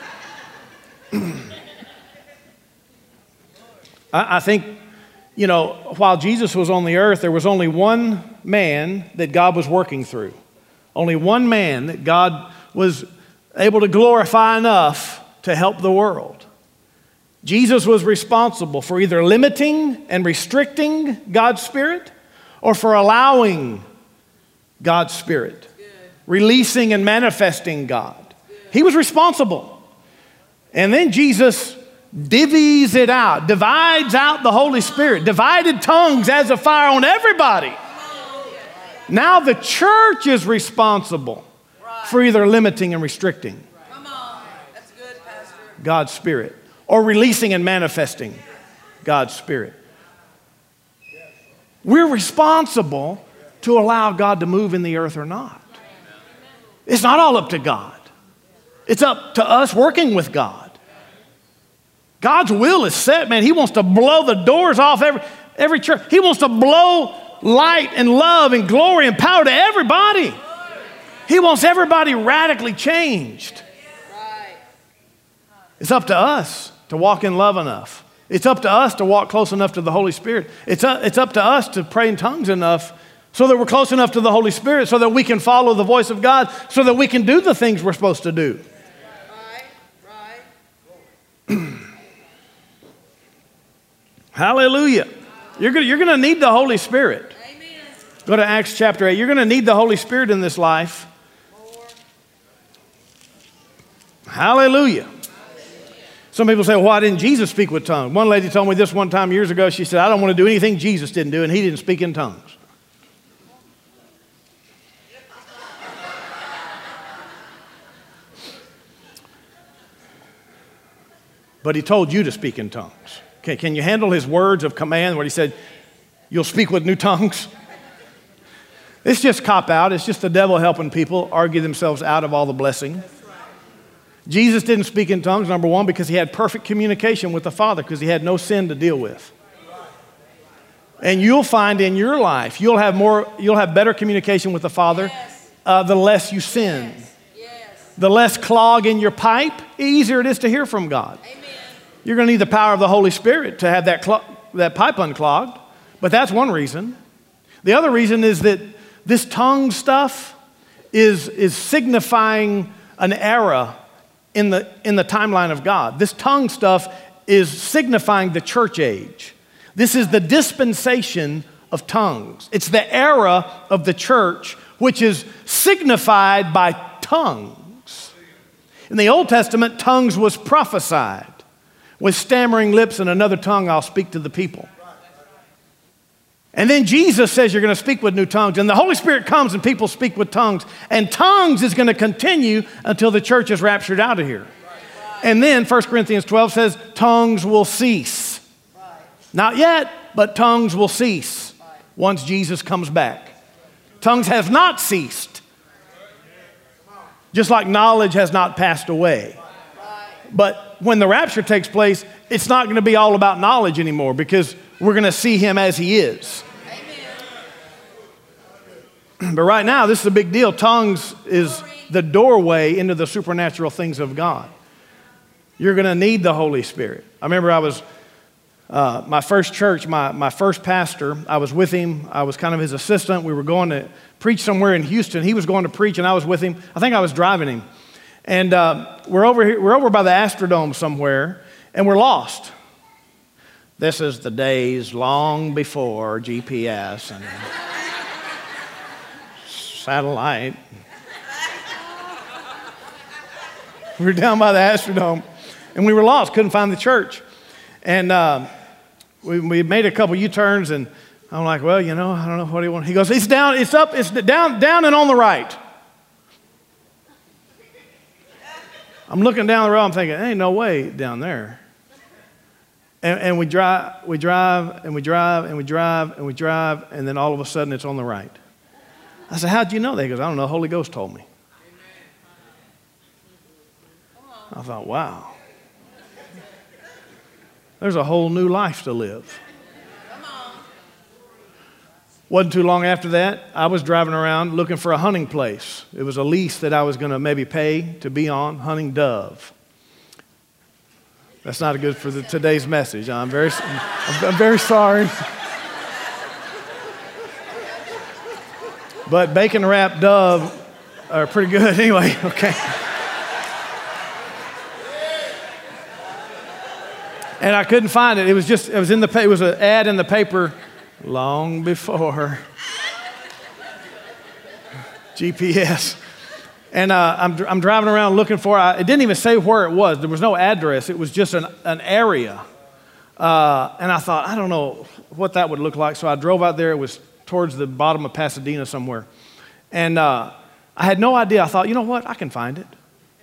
I, I think, you know, while Jesus was on the earth, there was only one man that God was working through. Only one man that God was able to glorify enough to help the world. Jesus was responsible for either limiting and restricting God's Spirit or for allowing God's Spirit, Good. releasing and manifesting God. Good. He was responsible. And then Jesus divvies it out, divides out the Holy Spirit, divided tongues as a fire on everybody. Now the church is responsible Right. for either limiting and restricting Come on. That's good, Pastor. God's Spirit, or releasing and manifesting God's Spirit. We're responsible to allow God to move in the earth or not. It's not all up to God. It's up to us working with God. God's will is set, man. He wants to blow the doors off every, every church. He wants to blow light and love and glory and power to everybody. He wants everybody radically changed. Right. It's up to us to walk in love enough. It's up to us to walk close enough to the Holy Spirit. It's, a, it's up to us to pray in tongues enough so that we're close enough to the Holy Spirit so that we can follow the voice of God, so that we can do the things we're supposed to do. Right. Right. Hallelujah. You're going you're going to need the Holy Spirit. Amen. Go to Acts chapter eight. You're going to need the Holy Spirit in this life. More. Hallelujah. Some people say, well, why didn't Jesus speak with tongues? One lady told me this one time years ago. She said, I don't want to do anything Jesus didn't do, and he didn't speak in tongues. But he told you to speak in tongues. Okay, can you handle his words of command where he said, you'll speak with new tongues? It's just cop out. It's just the devil helping people argue themselves out of all the blessing. Jesus didn't speak in tongues, number one, because he had perfect communication with the Father, because he had no sin to deal with. And you'll find in your life, you'll have more, you'll have better communication with the Father, Yes. uh, the less you sin. Yes. The less clog in your pipe, the easier it is to hear from God. Amen. You're going to need the power of the Holy Spirit to have that, cl- that pipe unclogged. But that's one reason. The other reason is that this tongue stuff is, is signifying an era in the, in the timeline of God. This tongue stuff is signifying the church age. This is the dispensation of tongues. It's the era of the church, which is signified by tongues. In the Old Testament, tongues was prophesied. With stammering lips and another tongue, I'll speak to the people. And then Jesus says you're going to speak with new tongues. And the Holy Spirit comes and people speak with tongues. And tongues is going to continue until the church is raptured out of here. And then First Corinthians twelve says tongues will cease. Not yet, but tongues will cease once Jesus comes back. Tongues have not ceased. Just like knowledge has not passed away. But when the rapture takes place, it's not going to be all about knowledge anymore, because we're going to see him as he is. Amen. But right now, this is a big deal. Tongues is the doorway into the supernatural things of God. You're going to need the Holy Spirit. I remember I was, uh, my first church, my, my first pastor, I was with him. I was kind of his assistant. We were going to preach somewhere in Houston. He was going to preach, and I was with him. I think I was driving him. And uh, we're over here, we're over by the Astrodome somewhere, and we're lost. This is the days long before G P S and satellite. We were down by the Astrodome, and we were lost, couldn't find the church. And uh, we, we made a couple U-turns, and I'm like, well, you know, I don't know what he wants. He goes, it's down, it's up, it's down, down and on the right. I'm looking down the road, I'm thinking, ain't no way down there. And, and we drive, we drive, and we drive, and we drive, and we drive, and then all of a sudden it's on the right. I said, how'd you know that? He goes, I don't know, the Holy Ghost told me. I thought, wow. There's a whole new life to live. Wasn't too long after that, I was driving around looking for a hunting place. It was a lease that I was going to maybe pay to be on, hunting dove. That's not good for the, today's message. I'm very, I'm, I'm very sorry. But bacon wrapped dove are pretty good anyway. Okay. And I couldn't find it. It was just, it was in the, it was an ad in the paper long before G P S. And uh, I'm, I'm driving around looking for it. It didn't even say where it was. There was no address. It was just an, an area. Uh, and I thought, I don't know what that would look like. So I drove out there. It was towards the bottom of Pasadena somewhere. And uh, I had no idea. I thought, you know what? I can find it.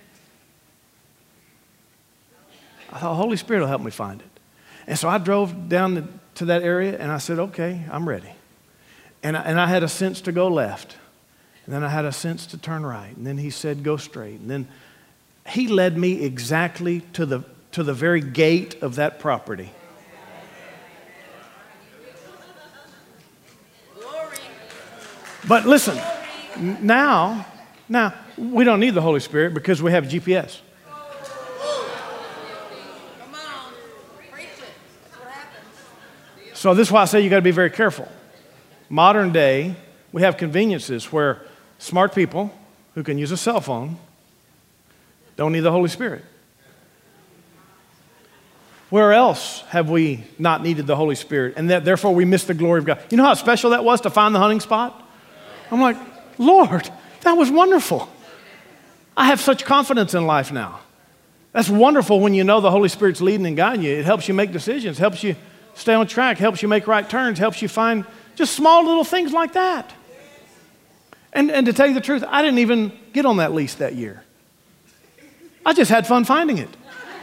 I thought, Holy Spirit will help me find it. And so I drove down the, to that area, and I said, okay, I'm ready. And I, and I had a sense to go left. And then I had a sense to turn right. And then he said, go straight. And then he led me exactly to the, to the very gate of that property. Glory. But listen, now, now, we don't need the Holy Spirit because we have G P S. Come on. Preach it. That's what happens. So this is why I say you got to be very careful. Modern day, we have conveniences where smart people who can use a cell phone don't need the Holy Spirit. Where else have we not needed the Holy Spirit? And that, therefore we miss the glory of God. You know how special that was to find the hunting spot? I'm like, Lord, that was wonderful. I have such confidence in life now. That's wonderful when you know the Holy Spirit's leading and guiding you. It helps you make decisions, helps you stay on track, helps you make right turns, helps you find just small little things like that. And, and to tell you the truth, I didn't even get on that lease that year. I just had fun finding it.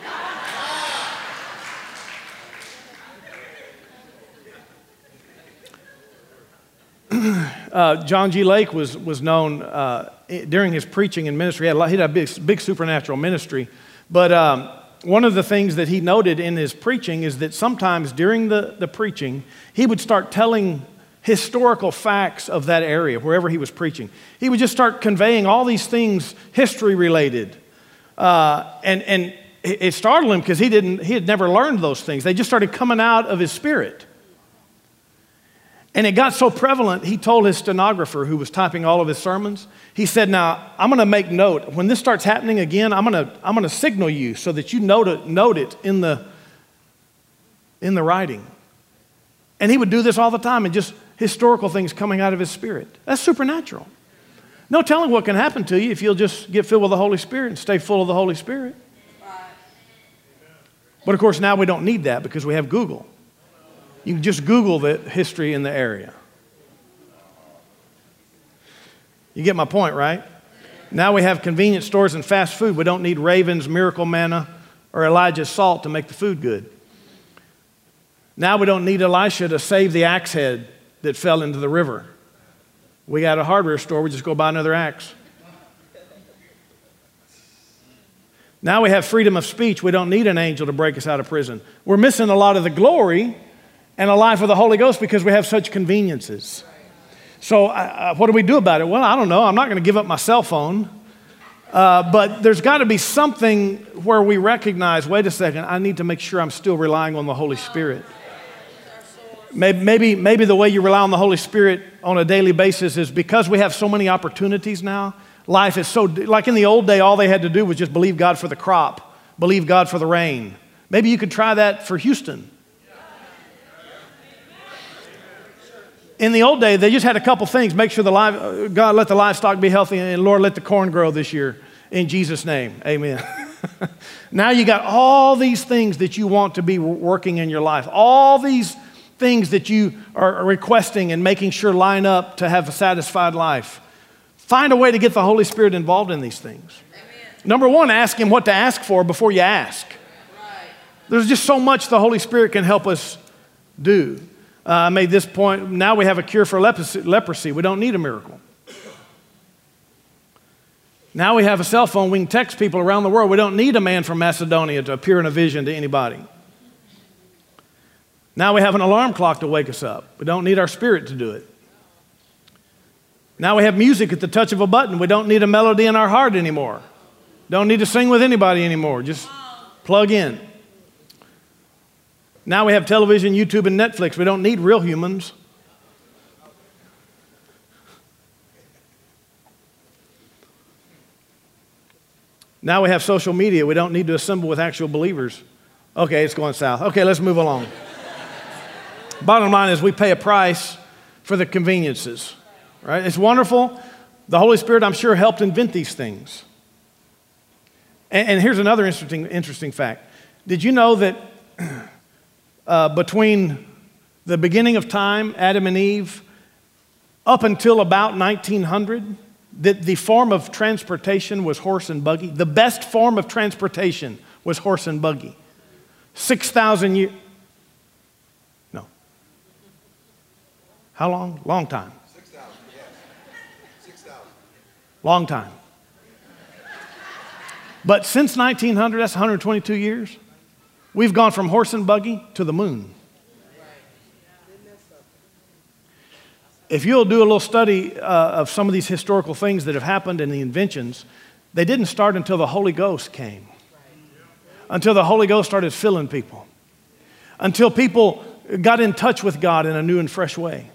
uh, John G. Lake was, was known uh, during his preaching and ministry. He had a, lot, he had a big, big supernatural ministry. But um, one of the things that he noted in his preaching is that sometimes during the, the preaching, he would start telling historical facts of that area, wherever he was preaching. He would just start conveying all these things, history related. Uh, and and it startled him because he didn't, he had never learned those things. They just started coming out of his spirit. And it got so prevalent, he told his stenographer who was typing all of his sermons, he said, now, I'm going to make note. When this starts happening again, I'm going to I'm going to signal you so that you note it, note it in the, in the writing. And he would do this all the time and just historical things coming out of his spirit. That's supernatural. No telling what can happen to you if you'll just get filled with the Holy Spirit and stay full of the Holy Spirit. But of course, now we don't need that because we have Google. You can just Google the history in the area. You get my point, right? Now we have convenience stores and fast food. We don't need Raven's Miracle Manna or Elijah's salt to make the food good. Now we don't need Elisha to save the axe head that fell into the river. We got a hardware store, we just go buy another axe. Now we have freedom of speech. We don't need an angel to break us out of prison. We're missing a lot of the glory and a life of the Holy Ghost because we have such conveniences. So uh, what do we do about it? Well, I don't know. I'm not going to give up my cell phone. Uh, but there's got to be something where we recognize, wait a second, I need to make sure I'm still relying on the Holy Spirit. Maybe, maybe, maybe the way you rely on the Holy Spirit on a daily basis is because we have so many opportunities now. Life is so, like in the old day, all they had to do was just believe God for the crop, believe God for the rain. Maybe you could try that for Houston. In the old day, they just had a couple things. Make sure the live, God, let the livestock be healthy, and Lord, let the corn grow this year. In Jesus' name, amen. Now you got all these things that you want to be working in your life. All these things that you are requesting and making sure line up to have a satisfied life. Find a way to get the Holy Spirit involved in these things. Amen. Number one, ask Him what to ask for before you ask. Right. There's just so much the Holy Spirit can help us do. Uh, I made this point. Now we have a cure for leprosy. leprosy. We don't need a miracle. Now we have a cell phone. We can text people around the world. We don't need a man from Macedonia to appear in a vision to anybody. Now we have an alarm clock to wake us up. We don't need our spirit to do it. Now we have music at the touch of a button. We don't need a melody in our heart anymore. Don't need to sing with anybody anymore. Just plug in. Now we have television, YouTube, and Netflix. We don't need real humans. Now we have social media. We don't need to assemble with actual believers. Okay, it's going south. Okay, let's move along. Bottom line is we pay a price for the conveniences, right? It's wonderful. The Holy Spirit, I'm sure, helped invent these things. And, and here's another interesting, interesting fact. Did you know that uh, between the beginning of time, Adam and Eve, up until about nineteen hundred, that the form of transportation was horse and buggy? The best form of transportation was horse and buggy. six thousand years. How long? Long time. six thousand, yes. six thousand. Long time. But since nineteen hundred, that's one hundred twenty-two years, we've gone from horse and buggy to the moon. If you'll do a little study uh, of some of these historical things that have happened and the inventions, they didn't start until the Holy Ghost came. Until the Holy Ghost started filling people. Until people got in touch with God in a new and fresh way.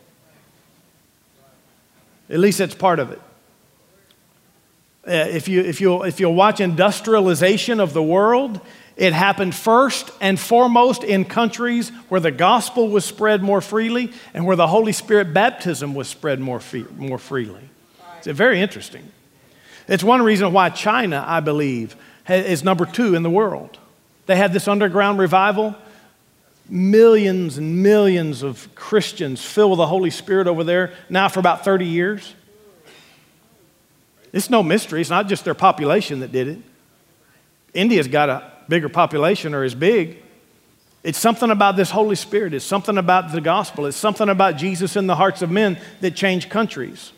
At least that's part of it. Uh, if you, if you, if you'll watch industrialization of the world, it happened first and foremost in countries where the gospel was spread more freely and where the Holy Spirit baptism was spread more, free, more freely. It's very interesting. It's one reason why China, I believe, is number two in the world. They had this underground revival. Millions and millions of Christians filled with the Holy Spirit over there now for about thirty years. It's no mystery. It's not just their population that did it. India's got a bigger population or is big. It's something about this Holy Spirit. It's something about the gospel. It's something about Jesus in the hearts of men that changed countries.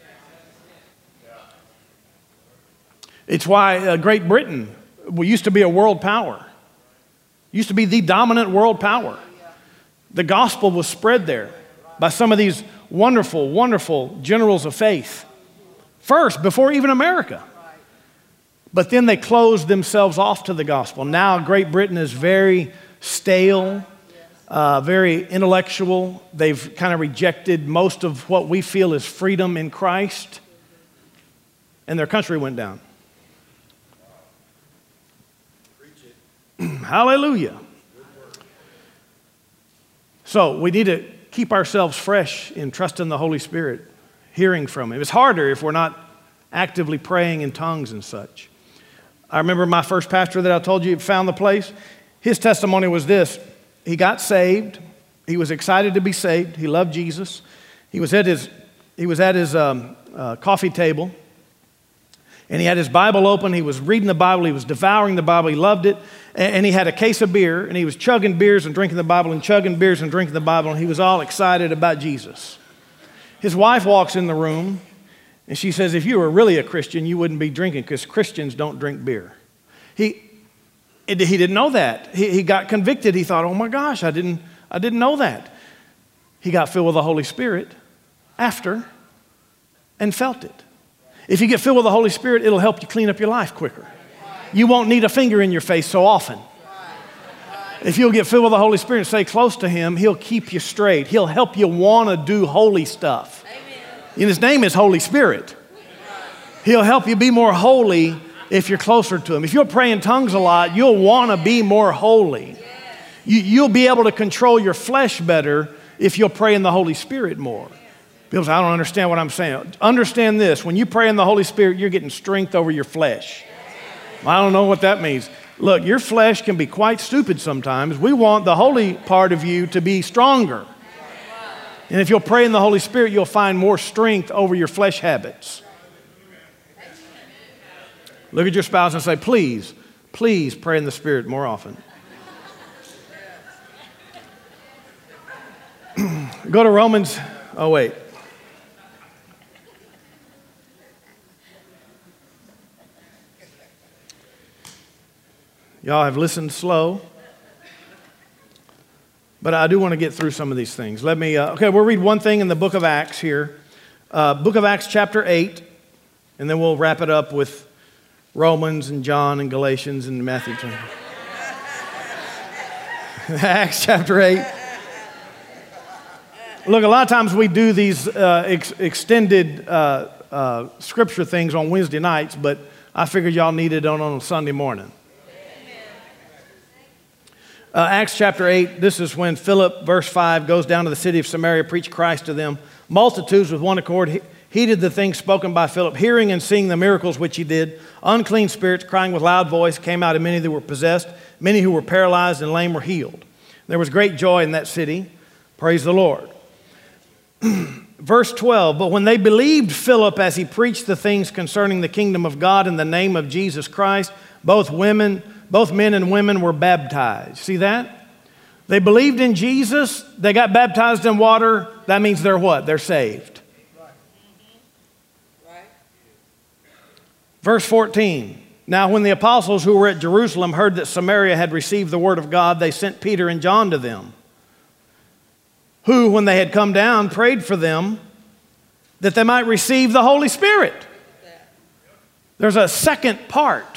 It's why uh, Great Britain used to be a world power. Used to be the dominant world power. The gospel was spread there by some of these wonderful, wonderful generals of faith. First, before even America. But then they closed themselves off to the gospel. Now Great Britain is very stale, uh, very intellectual. They've kind of rejected most of what we feel is freedom in Christ. And their country went down. Hallelujah. So we need to keep ourselves fresh in trusting the Holy Spirit, hearing from Him. It's harder if we're not actively praying in tongues and such. I remember my first pastor that I told you found the place. His testimony was this. He got saved. He was excited to be saved. He loved Jesus. He was at his, he was at his um, uh, coffee table, and he had his Bible open. He was reading the Bible. He was devouring the Bible. He loved it. And he had a case of beer, and he was chugging beers and drinking the Bible and chugging beers and drinking the Bible, and he was all excited about Jesus. His wife walks in the room, and she says, if you were really a Christian, you wouldn't be drinking because Christians don't drink beer. He, he didn't know that. He, he got convicted. He thought, oh my gosh, I didn't, I didn't know that. He got filled with the Holy Spirit after and felt it. If you get filled with the Holy Spirit, it'll help you clean up your life quicker. You won't need a finger in your face so often. If you'll get filled with the Holy Spirit and stay close to Him, He'll keep you straight. He'll help you want to do holy stuff. And His name is Holy Spirit. He'll help you be more holy if you're closer to Him. If you're praying tongues a lot, you'll want to be more holy. You, you'll be able to control your flesh better if you'll pray in the Holy Spirit more. People say, I don't understand what I'm saying. Understand this. When you pray in the Holy Spirit, you're getting strength over your flesh. I don't know what that means. Look, your flesh can be quite stupid sometimes. We want the holy part of you to be stronger. And if you'll pray in the Holy Spirit, you'll find more strength over your flesh habits. Look at your spouse and say, please, please pray in the Spirit more often. Go to Romans. Oh, wait. Y'all have listened slow. But I do want to get through some of these things. Let me, uh, okay, we'll read one thing in the book of Acts here. Uh, book of Acts chapter eight. And then we'll wrap it up with Romans and John and Galatians and Matthew. Acts chapter eight. Look, a lot of times we do these uh, ex- extended uh, uh, scripture things on Wednesday nights, but I figured y'all needed it on, on Sunday morning. Uh, Acts chapter eight, this is when Philip, verse five, goes down to the city of Samaria, preached Christ to them. Multitudes with one accord he- heeded the things spoken by Philip, hearing and seeing the miracles which he did. Unclean spirits, crying with loud voice, came out of many that were possessed. Many who were paralyzed and lame were healed. There was great joy in that city. Praise the Lord. Verse twelve, but when they believed Philip as he preached the things concerning the kingdom of God in the name of Jesus Christ, both women, both men and women were baptized. See that? They believed in Jesus. They got baptized in water. That means they're what? They're saved. Right. Verse fourteen, now when the apostles who were at Jerusalem heard that Samaria had received the word of God, they sent Peter and John to them, who, when they had come down, prayed for them that they might receive the Holy Spirit. There's a second part.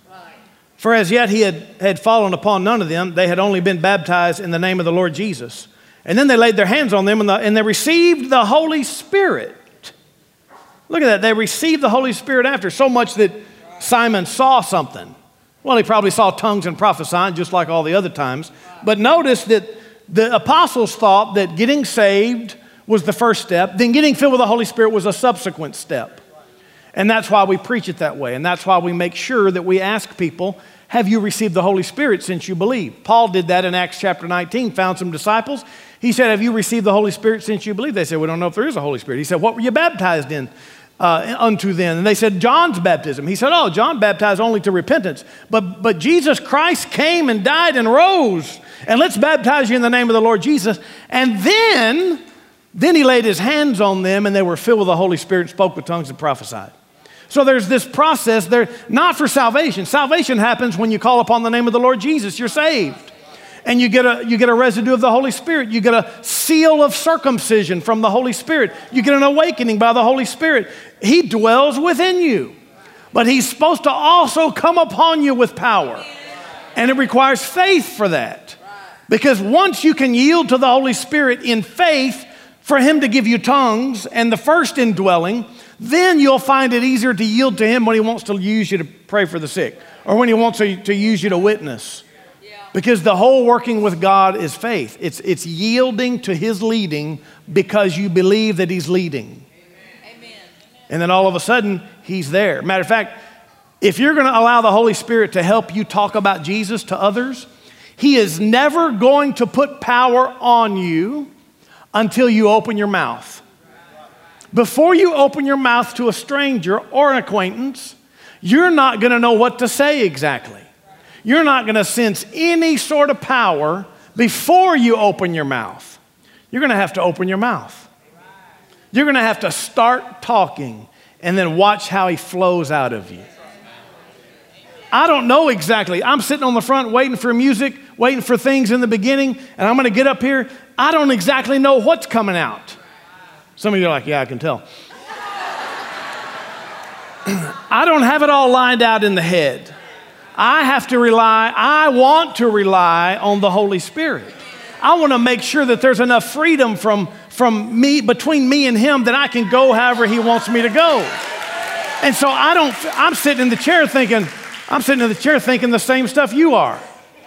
For as yet he had, had fallen upon none of them. They had only been baptized in the name of the Lord Jesus. And then they laid their hands on them and, the, and they received the Holy Spirit. Look at that. They received the Holy Spirit after, so much that Simon saw something. Well, he probably saw tongues and prophesying just like all the other times. But notice that the apostles thought that getting saved was the first step. Then getting filled with the Holy Spirit was a subsequent step. And that's why we preach it that way. And that's why we make sure that we ask people, have you received the Holy Spirit since you believe? Paul did that in Acts chapter nineteen, found some disciples. He said, have you received the Holy Spirit since you believe? They said, we don't know if there is a Holy Spirit. He said, what were you baptized in uh, unto then? And they said, John's baptism. He said, oh, John baptized only to repentance. But, but Jesus Christ came and died and rose. And let's baptize you in the name of the Lord Jesus. And then, then he laid his hands on them and they were filled with the Holy Spirit and spoke with tongues and prophesied. So there's this process there, not for salvation. Salvation happens when you call upon the name of the Lord Jesus. You're saved. And you get a, you get a residue of the Holy Spirit. You get a seal of circumcision from the Holy Spirit. You get an awakening by the Holy Spirit. He dwells within you. But he's supposed to also come upon you with power. And it requires faith for that. Because once you can yield to the Holy Spirit in faith for him to give you tongues and the first indwelling, then you'll find it easier to yield to him when he wants to use you to pray for the sick or when he wants to, to use you to witness. Yeah. Because the whole working with God is faith. It's, it's yielding to his leading because you believe that he's leading. Amen. And then all of a sudden, he's there. Matter of fact, if you're going to allow the Holy Spirit to help you talk about Jesus to others, he is never going to put power on you until you open your mouth. Before you open your mouth to a stranger or an acquaintance, you're not going to know what to say exactly. You're not going to sense any sort of power before you open your mouth. You're going to have to open your mouth. You're going to have to start talking and then watch how he flows out of you. I don't know exactly. I'm sitting on the front waiting for music, waiting for things in the beginning, and I'm going to get up here. I don't exactly know what's coming out. Some of you are like, yeah, I can tell. I don't have it all lined out in the head. I have to rely, I want to rely on the Holy Spirit. I want to make sure that there's enough freedom from, from me, between me and him, that I can go however he wants me to go. And so I don't, I'm sitting in the chair thinking, I'm sitting in the chair thinking the same stuff you are.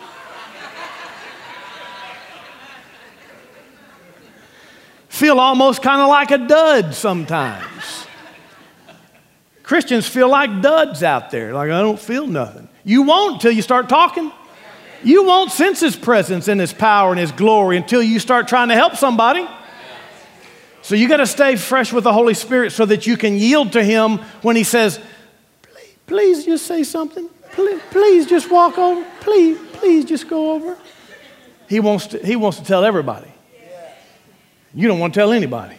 Feel almost kind of like a dud sometimes. Christians feel like duds out there, like I don't feel nothing. You won't until you start talking. You won't sense his presence and his power and his glory until you start trying to help somebody. So you got to stay fresh with the Holy Spirit so that you can yield to him when he says, please, please just say something. Please, please just walk over. Please, please just go over. He wants to, he wants to tell everybody. You don't want to tell anybody.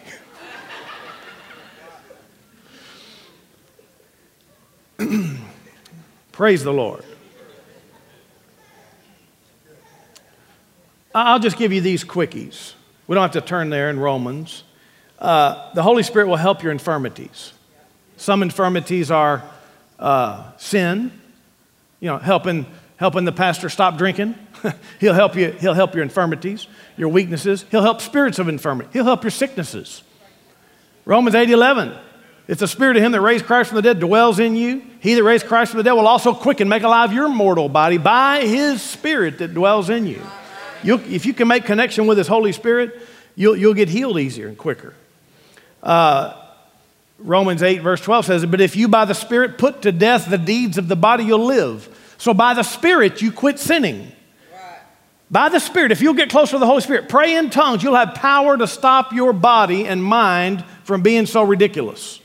Praise the Lord. I'll just give you these quickies. We don't have to turn there in Romans. Uh, the Holy Spirit will help your infirmities. Some infirmities are uh, sin, you know, helping helping the pastor stop drinking. He'll help you. He'll help your infirmities, your weaknesses. He'll help spirits of infirmity. He'll help your sicknesses. Romans eight eleven. It's the spirit of him that raised Christ from the dead dwells in you. He that raised Christ from the dead will also quicken, make alive your mortal body by his spirit that dwells in you. You'll, if you can make connection with his Holy Spirit, you'll, you'll get healed easier and quicker. Uh, Romans eight verse twelve says, but if you by the Spirit put to death the deeds of the body, you'll live. So by the Spirit, you quit sinning. Right. By the Spirit, if you'll get closer to the Holy Spirit, pray in tongues, you'll have power to stop your body and mind from being so ridiculous.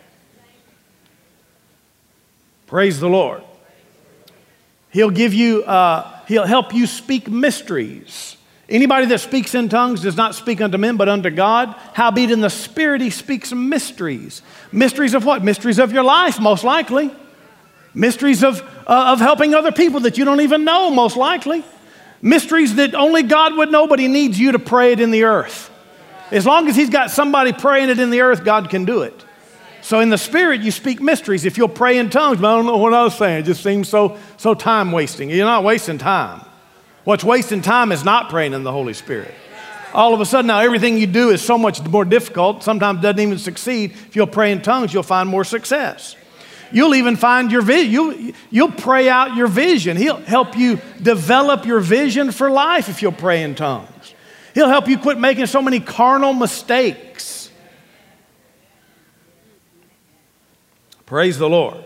Praise the Lord. He'll give you, uh, he'll help you speak mysteries. Anybody that speaks in tongues does not speak unto men, but unto God. Howbeit in the Spirit he speaks mysteries. Mysteries of what? Mysteries of your life, most likely. Mysteries of, uh, of helping other people that you don't even know, most likely. Mysteries that only God would know, but he needs you to pray it in the earth. As long as he's got somebody praying it in the earth, God can do it. So in the Spirit, you speak mysteries. If you'll pray in tongues, but I don't know what I was saying. It just seems so, so time wasting. You're not wasting time. What's wasting time is not praying in the Holy Spirit. All of a sudden now everything you do is so much more difficult, sometimes doesn't even succeed. If you'll pray in tongues, you'll find more success. You'll even find your vision. You'll, you'll pray out your vision. He'll help you develop your vision for life if you'll pray in tongues. He'll help you quit making so many carnal mistakes. Praise the Lord.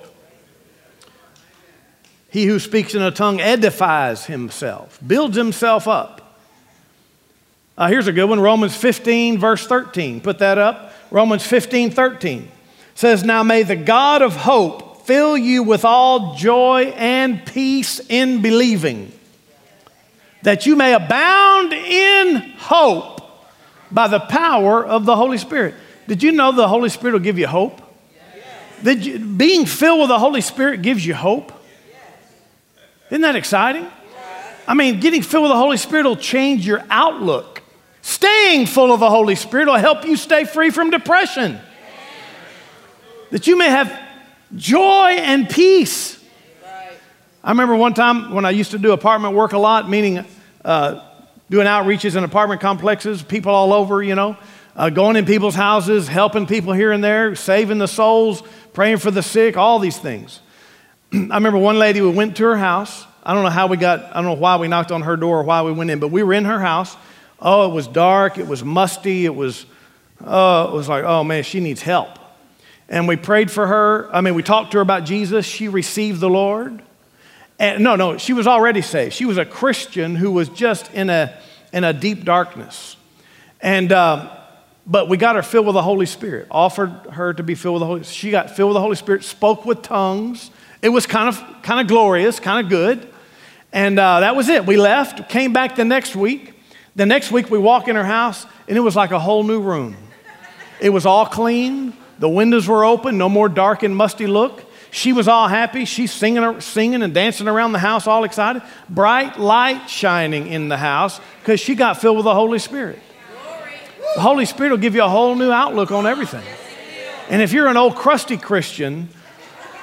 He who speaks in a tongue edifies himself, builds himself up. Uh, here's a good one, Romans fifteen, verse thirteen. Put that up. Romans fifteen, thirteen. Says, now may the God of hope fill you with all joy and peace in believing, that you may abound in hope by the power of the Holy Spirit. Did you know the Holy Spirit will give you hope? Did you, being filled with the Holy Spirit gives you hope? Isn't that exciting? I mean, getting filled with the Holy Spirit will change your outlook. Staying full of the Holy Spirit will help you stay free from depression. That you may have joy and peace. I remember one time when I used to do apartment work a lot, meaning uh, doing outreaches in apartment complexes, people all over, you know, uh, going in people's houses, helping people here and there, saving the souls, praying for the sick, all these things. I remember one lady, we went to her house. I don't know how we got, I don't know why we knocked on her door or why we went in, but we were in her house. Oh, it was dark. It was musty. It was, oh, it was like, oh man, she needs help. And we prayed for her. I mean, we talked to her about Jesus. She received the Lord. And no, no, she was already saved. She was a Christian who was just in a, in a deep darkness. And, uh, but we got her filled with the Holy Spirit, offered her to be filled with the Holy Spirit. She got filled with the Holy Spirit, spoke with tongues. It was kind of kind of glorious, kind of good. And uh, that was it. We left, came back the next week. The next week we walk in her house and it was like a whole new room. It was all clean. The windows were open, no more dark and musty look. She was all happy. She's singing, singing and dancing around the house all excited. Bright light shining in the house because she got filled with the Holy Spirit. The Holy Spirit will give you a whole new outlook on everything. And if you're an old crusty Christian,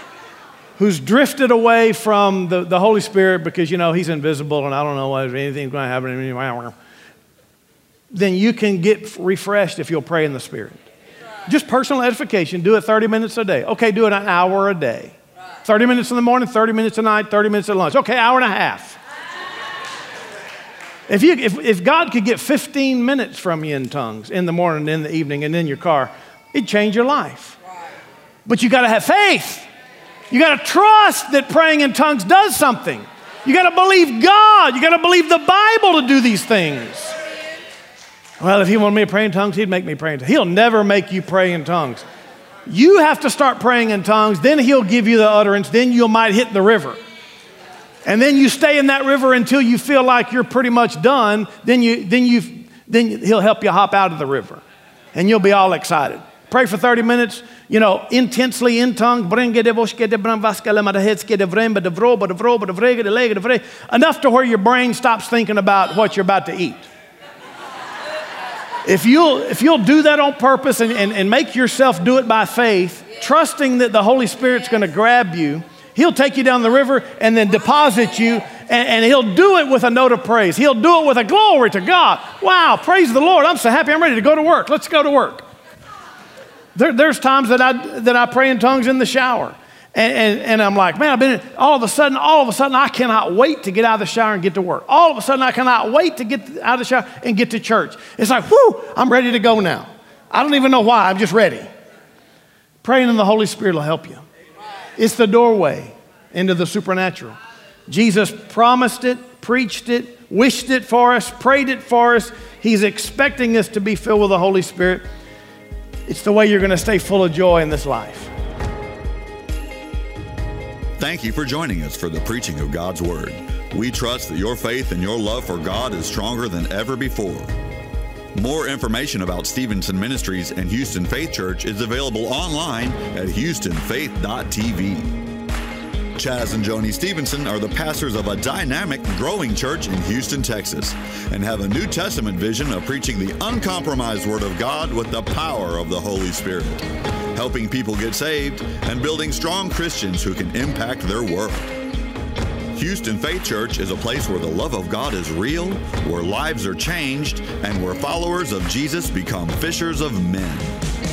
who's drifted away from the, the Holy Spirit because, you know, he's invisible and I don't know what anything's going to happen anyway, then you can get refreshed if you'll pray in the Spirit. Just personal edification. Do it thirty minutes a day. Okay, do it an hour a day. thirty minutes in the morning, thirty minutes at night, thirty minutes at lunch. Okay, hour and a half. If, you, if, if God could get fifteen minutes from you in tongues in the morning, in the evening, and in your car, it'd change your life. But you got to have faith. You got to trust that praying in tongues does something. You got to believe God. You got to believe the Bible to do these things. Well, if he wanted me to pray in tongues, he'd make me pray in tongues. He'll never make you pray in tongues. You have to start praying in tongues, then he'll give you the utterance, then you might hit the river. And then you stay in that river until you feel like you're pretty much done. Then you, then you, then he'll help you hop out of the river, and you'll be all excited. Pray for thirty minutes, you know, intensely in tongues. Enough to where your brain stops thinking about what you're about to eat. If you'll, if you'll do that on purpose and, and, and make yourself do it by faith, trusting that the Holy Spirit's going to grab you, he'll take you down the river and then deposit you, and, and he'll do it with a note of praise. He'll do it with a glory to God. Wow, praise the Lord. I'm so happy. I'm ready to go to work. Let's go to work. There, there's times that I, that I pray in tongues in the shower. And, and, and I'm like, man, I've been, all of a sudden, all of a sudden, I cannot wait to get out of the shower and get to work. All of a sudden, I cannot wait to get out of the shower and get to church. It's like, whoo, I'm ready to go now. I don't even know why. I'm just ready. Praying in the Holy Spirit will help you. It's the doorway into the supernatural. Jesus promised it, preached it, wished it for us, prayed it for us. He's expecting us to be filled with the Holy Spirit. It's the way you're going to stay full of joy in this life. Thank you for joining us for the preaching of God's Word. We trust that your faith and your love for God is stronger than ever before. More information about Stevenson Ministries and Houston Faith Church is available online at houston faith dot t v. Chaz and Joni Stevenson are the pastors of a dynamic, growing church in Houston, Texas, and have a New Testament vision of preaching the uncompromised Word of God with the power of the Holy Spirit, helping people get saved and building strong Christians who can impact their world. Houston Faith Church is a place where the love of God is real, where lives are changed, and where followers of Jesus become fishers of men.